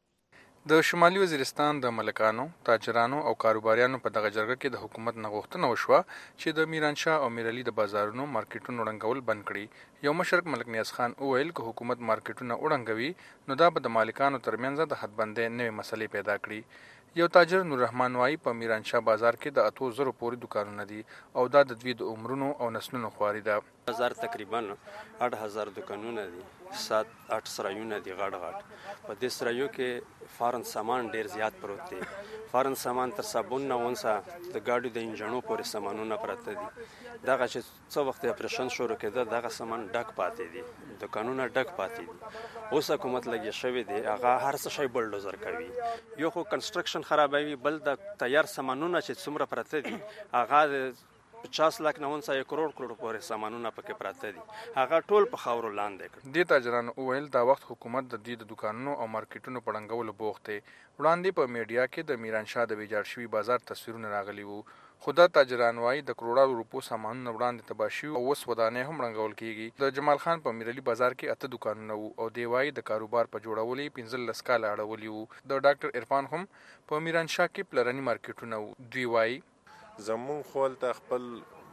د شمالي وزیرستان د ملکانو، تاجرانو او کاروباریانو په دغه جرګه کې د حکومت نه غوښتنه وشوه چې د میرانشاه او میرعلي د بازارونو مارکیټونو ړنګول بند کړي. یو مشر ملک نیاز خان وویل که حکومت مارکیټونه وړنګوي نو دا به د مالکانو ترمنځ د حدبندۍ نوې مسلې پیدا کړي. یو تاجر نور رحمان وایي په میرانشاه بازار کې د اتو زرو پورې دکانونه دي او دا د دوی د عمرونو او نسلونو خواري ده. بازار تقریبا آठ هزار دکانونه دي، سات آठ سرایونه دي غاړه غاټ. په دې سرایو کې فارن سامان ډیر زیات پروت دی. فارن سامان تر صابون نه ونسه د ګاډو د انجنونو پورې سامانونه پراته دي. دغه چې څو وخت اپریشن شروع کېده دغه سامان ډک پاتې دي، دکانونه ډک پاتې دي. اوس حکومت لګیا شوی دی هغه هر څه شی بلډوزر کوي. یو خو کنسټرکشن خرابوي، بل د تیار سامانونه چې څومره پراته دي هغه پچاس لاک نه ونسه یو کروڑ کروڑ پورې سامانونه پکې پراته دي، هغه ټول په خاورو لاندې کړ. دې تاجرانو وویل دا وخت حکومت د دې د دکانونو او مارکیټونو په ړنګولو بوخت دی. وړاندې په میډیا کې د میرانشاه د ویجاړ شوي بازار تصویرونه راغلي وو، خو دا تاجران وایي د کروڑو روپو سامانونه وړاندې تباه شوي او اوس ودانۍ هم ړنګول کېږي. د جمال خان په میرعلي بازار کې اته دکانونه وو او دی وایي د کاروبار په جوړولو یې پنځلس کاله اړولي وو. د ډاکټر عرفان هم په میرانشاه کې پلرني مارکیټونه وو. دوی وایي زمونږ خو هلته خپل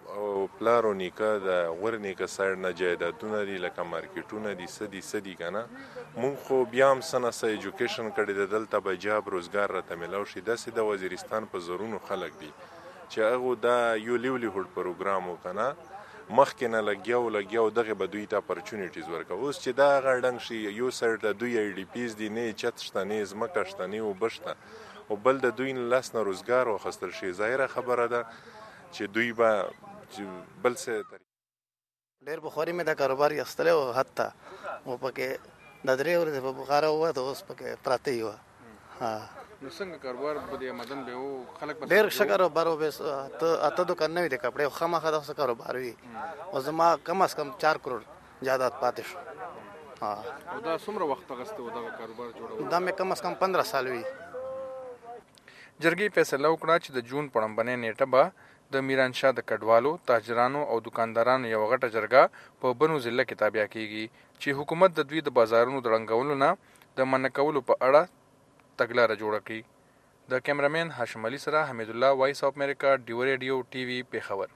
او پلار او نیکه د غور نیکه سایډ نه جایدادونه دي لکه مارکیټونه دي سدي سدي کنه مونږ خو بیا هم سنه سه ایجوکیشن کړی د دلته به جاب روزګار راته ملو شي داسې د وزیرستان په زرونو خلک دي چې هغه دا یو لیولیهود پروګرام وکنه مخکې نه لګیاو لګیاو دغه به دوی ته اپورچونیټیز ورکوي اوس چې دا غړډنګ شي یو سایډ ته دوی ای ډي پیز دي نه چت شته نه ځمکه شته نه وبشته او بل د دوی نه لاس نه روزګار واخیستل شي ظاهره خبره ده چې دوی به بل څه ډېر بخاري مې د کاروبار یستلی او حتی و پکې د درې ورځې په بخاره ووته اوس پکې پراته یي وه نو څنګه کاروبار به د مدن به و خلک ډېر ښه کاروبار و اته دوکان نه وي د کپړې خامخا داسې کاروبار وي او زما کم از کم چار کروڑ جایداد پاتې شو او دا څومره وخت اخیستی و دغه کاروبار جوړول دا مې کم از کم پندره سال وي جرګې فیصله وکړه چې د جون په لومړنۍ نیټه به د میرانشاه د کډوالو تاجرانو او دکاندارانو یو غټه جرګه په بنو ضلع کې تابع کیږي چې حکومت د دوی د بازارونو د ړنګولو نه د منع کولو په اړه تګلاره جوړه کړي د کیمرامین هاشم علي سره حمید الله وایس اف امریکا ډیو ریډیو ټي وي پیښور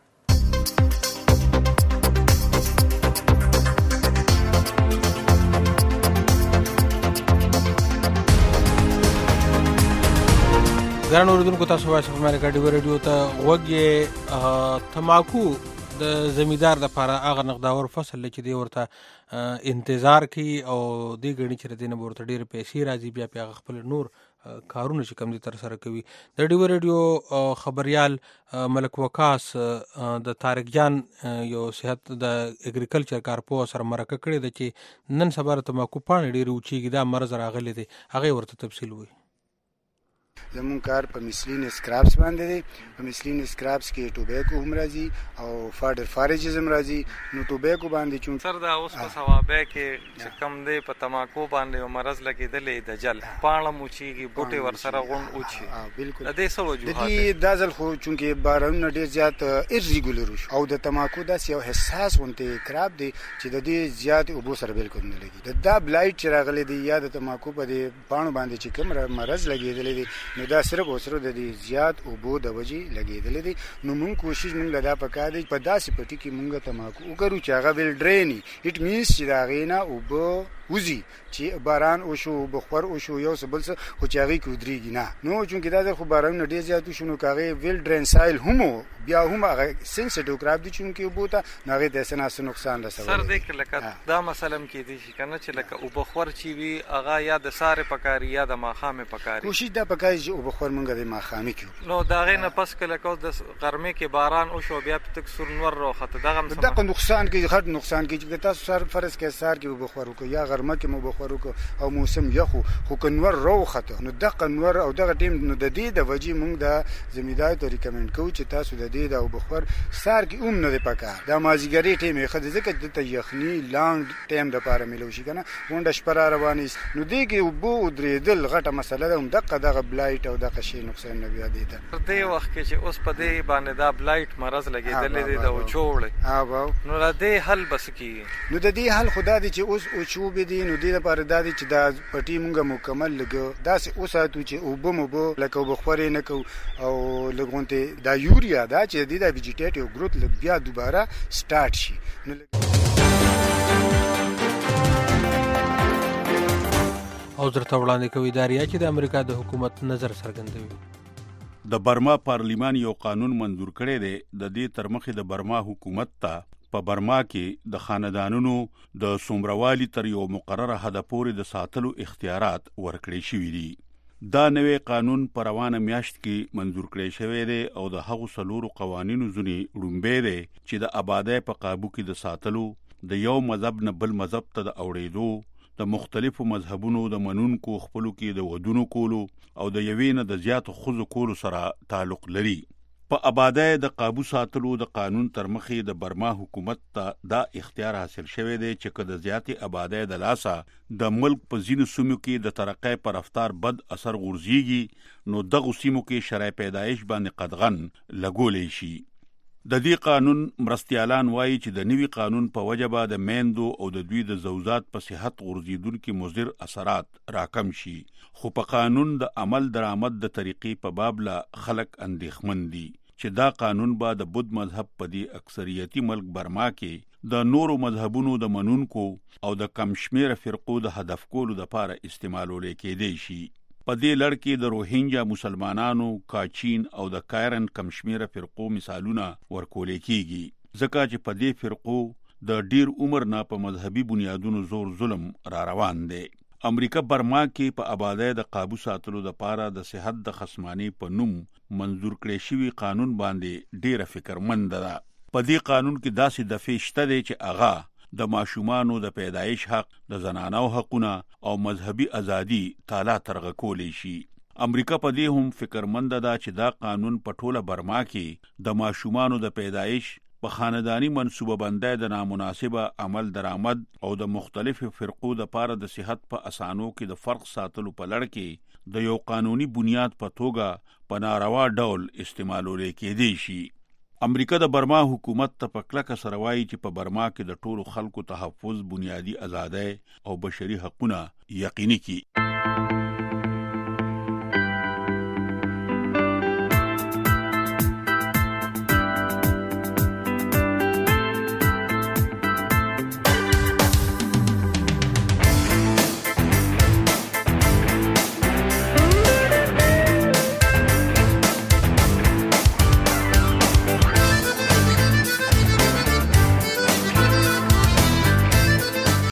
ګران اوریدونکو تاسو وایس اف امریکا ډیو ریډیو ته وګورئ تماکو د زمیدار د لپاره هغه نقداور فصل چې دی ورته انتظار کوي او دی غني چې دینه ورته ډیر پیسې راځي بیا په خپل نور کارونه چې کم دي تر سره کوي د ډیو ریډیو خبريال ملک وقاص د طارق جان یو صحت د اګریکلچر کارپو سره مرکه کړې ده چې نن سبا تماکو پاڼې ډیر اوچیږي دا مرز راغلي دي هغه ورته تفصیل وي زمون کار په مسلین سکرابس باندې دی په مسلین سکرابس کې ټوبیکو هم راځي او فاډر فارجز هم راځي نو ټوبیکو باندې چون سر دا اوس په ثوابه کې چې کم دی په تماکو باندې مرز لګیدلې د جل پاڼه موچیږي بوټي ور سره غون اوچی بالکل د دې سره وجوهات د دې دازل خو چونکه بارونه ډیر زیات ارریګولر او د تماکو داس یو حساس ونته کراب دی چې د دې زیات او بو سره بالکل نه لګي د دا بلایټ چې راغلي دی یا د تماکو په دې پاڼو باندې چې کوم مرز لګیدلې دی نو دا صرف او صرف د دې زیات او بو د وجې لګیدلې دي نو موږ کوشش موږ لدا پکا دي په داسې پټي کې موږ تماکو وکړو چې هغه ویل ډرینی اټ مینز چې دا غینا او بو وزي چې باران او شو بخور او شو یو سبل څه خو چې هغه کودريږي نه نو چې دا د خو باران نه ډیر زیات شنو کاغه ویل ډرین سایل هم بیا هم هغه سنسټیو کراب دي چې بوته نه د سناس نقصان رسوي سر دې کله دا مثلا کې دي چې کنه چې لکه او بخور چی وی هغه یا د ساره پکاري یا د ماخامه پکاري کوشش دا پکای چې او بخور مونږ د ماخامه کیو نو دا غي نه پس کله کو د غرمه کې باران او شو بیا تک سر نور روخته دغه دغه نقصان کې غټ نقصان کې چې تاسو سر فرض کې سار کې بخور کو یا غرمه کې مو بخور کو او موسم یخو خو کنور روخته نو دغه نور او دغه ټیم نو د دې د وجې مونږ د زمیدار ته ریکمند کوو چې تاسو د دې د او بخور سار کې اوم نه پکا دا مازیګری ټیم یې خد ځکه د یخنی لانګ ټیم د پاره ملو شي کنه ونډه شپره رواني نو دې کې بو درېدل غټه مسله ده هم دغه دغه بلایټ او دغه شی نقصان نه بیا دی ته دې وخت کې چې اوس په دې باندې دا بلایټ مرز لګیدلې دی دا چوړې ها واو نو را دې حل بس کی نو د دې حل خدا دې چې اوس او چوب دي نو دې لپاره دا دې چې دا پټي مونږه مکمل لګو دا سه اوساتو چې او بمو بو لکه بخورې نه کو او لګونته دا یوریا دا چې دې دا ویجیټیټیو گروث لګ بیا دوباره سٹارټ شي نو او درته وړاندې کوي داریا چې د امریکا د حکومت نظر څرګندوي د برما پارلیمان یو قانون منظور کړی دی د دې تر مخې د برما حکومت ته په برما کې د خاندانونو د سومروالي تر یو مقرره حد پورې د ساتلو اختیارات ورکړي شوي دي دا نوې قانون په روانه میاشت کې منظور کړی شوی دی او د هغو څلورو قوانینو ځینې ړومبی دی چې د آبادۍ په قابو کې د ساتلو د یو مذهب نه بل مذهب ته د اوړېدو د مختلفو مذهبونو د منونکو خپلو کې د ودونو کولو او د یوې نه د زیاتو ښځو کولو سره تعلق لري په آبادۍ د قابو ساتلو د قانون تر مخې د برما حکومت ته دا اختیار حاصل شوی دی چې که د زیاتې آبادۍ د لاسه د ملک په ځینو سیمو کې د ترقۍ په رفتار بد اثر غورځېږي نو دغو سیمو کې شرای پیدایش باندې قدغن لګولی شي د دې قانون مرستیالان وایي چې د نوي قانون په وجه به د میندو او د دوی د زوجات په صحت غورځېدونکي مضر اثرات راکم شي خو په قانون د عمل درآمد د طریقې په باب له خلک اندېښمن دي چې دا قانون به د بود مذهب په دې اکثریتي ملک برما کې د نورو مذهبونو د منونکو او د کم شمېره فرقو د هدف کولو دپاره استعمالولی کېدی شي. په دې لړ کې د روهینجا مسلمانانو، کاچین او د کایرن کم شمېره فرقو مثالونه ورکولی کېږي، ځکه چې په دې فرقو د ډیر عمر نه په مذهبي بنیادونو زور ظلم را روان دی. امریکا برما کې په آبادۍ د قابو ساتلو دپاره د صحت د خصمانۍ په نوم منظور کړی شوي قانون باندې ډیره فکرمند ده. په دې قانون کې داسې دفعې شته دی چې هغه د ماشومانو د پیدایش حق، د زنانو حقونه او مذهبي ازادي تالا ترغه کولی شي. امریکا په دې هم فکرمند ده چې دا قانون په ټوله برما کې د ماشومانو د پیدایش په خاندانی منصوبه بندۍ د نامناسبه عمل درآمد او د مختلفو فرقو دپاره د صحت په اسانو کې د فرق ساتلو په لړ کې د یو قانوني بنیاد په توګه په ناروا ډول استعمالولی کېدی شي. امریکا د برما حکومت ته په کلکه سره وایي چې په برما کې د ټولو خلکو تحفظ، بنیادي ازادۍ او بشري حقونه یقیني کړي.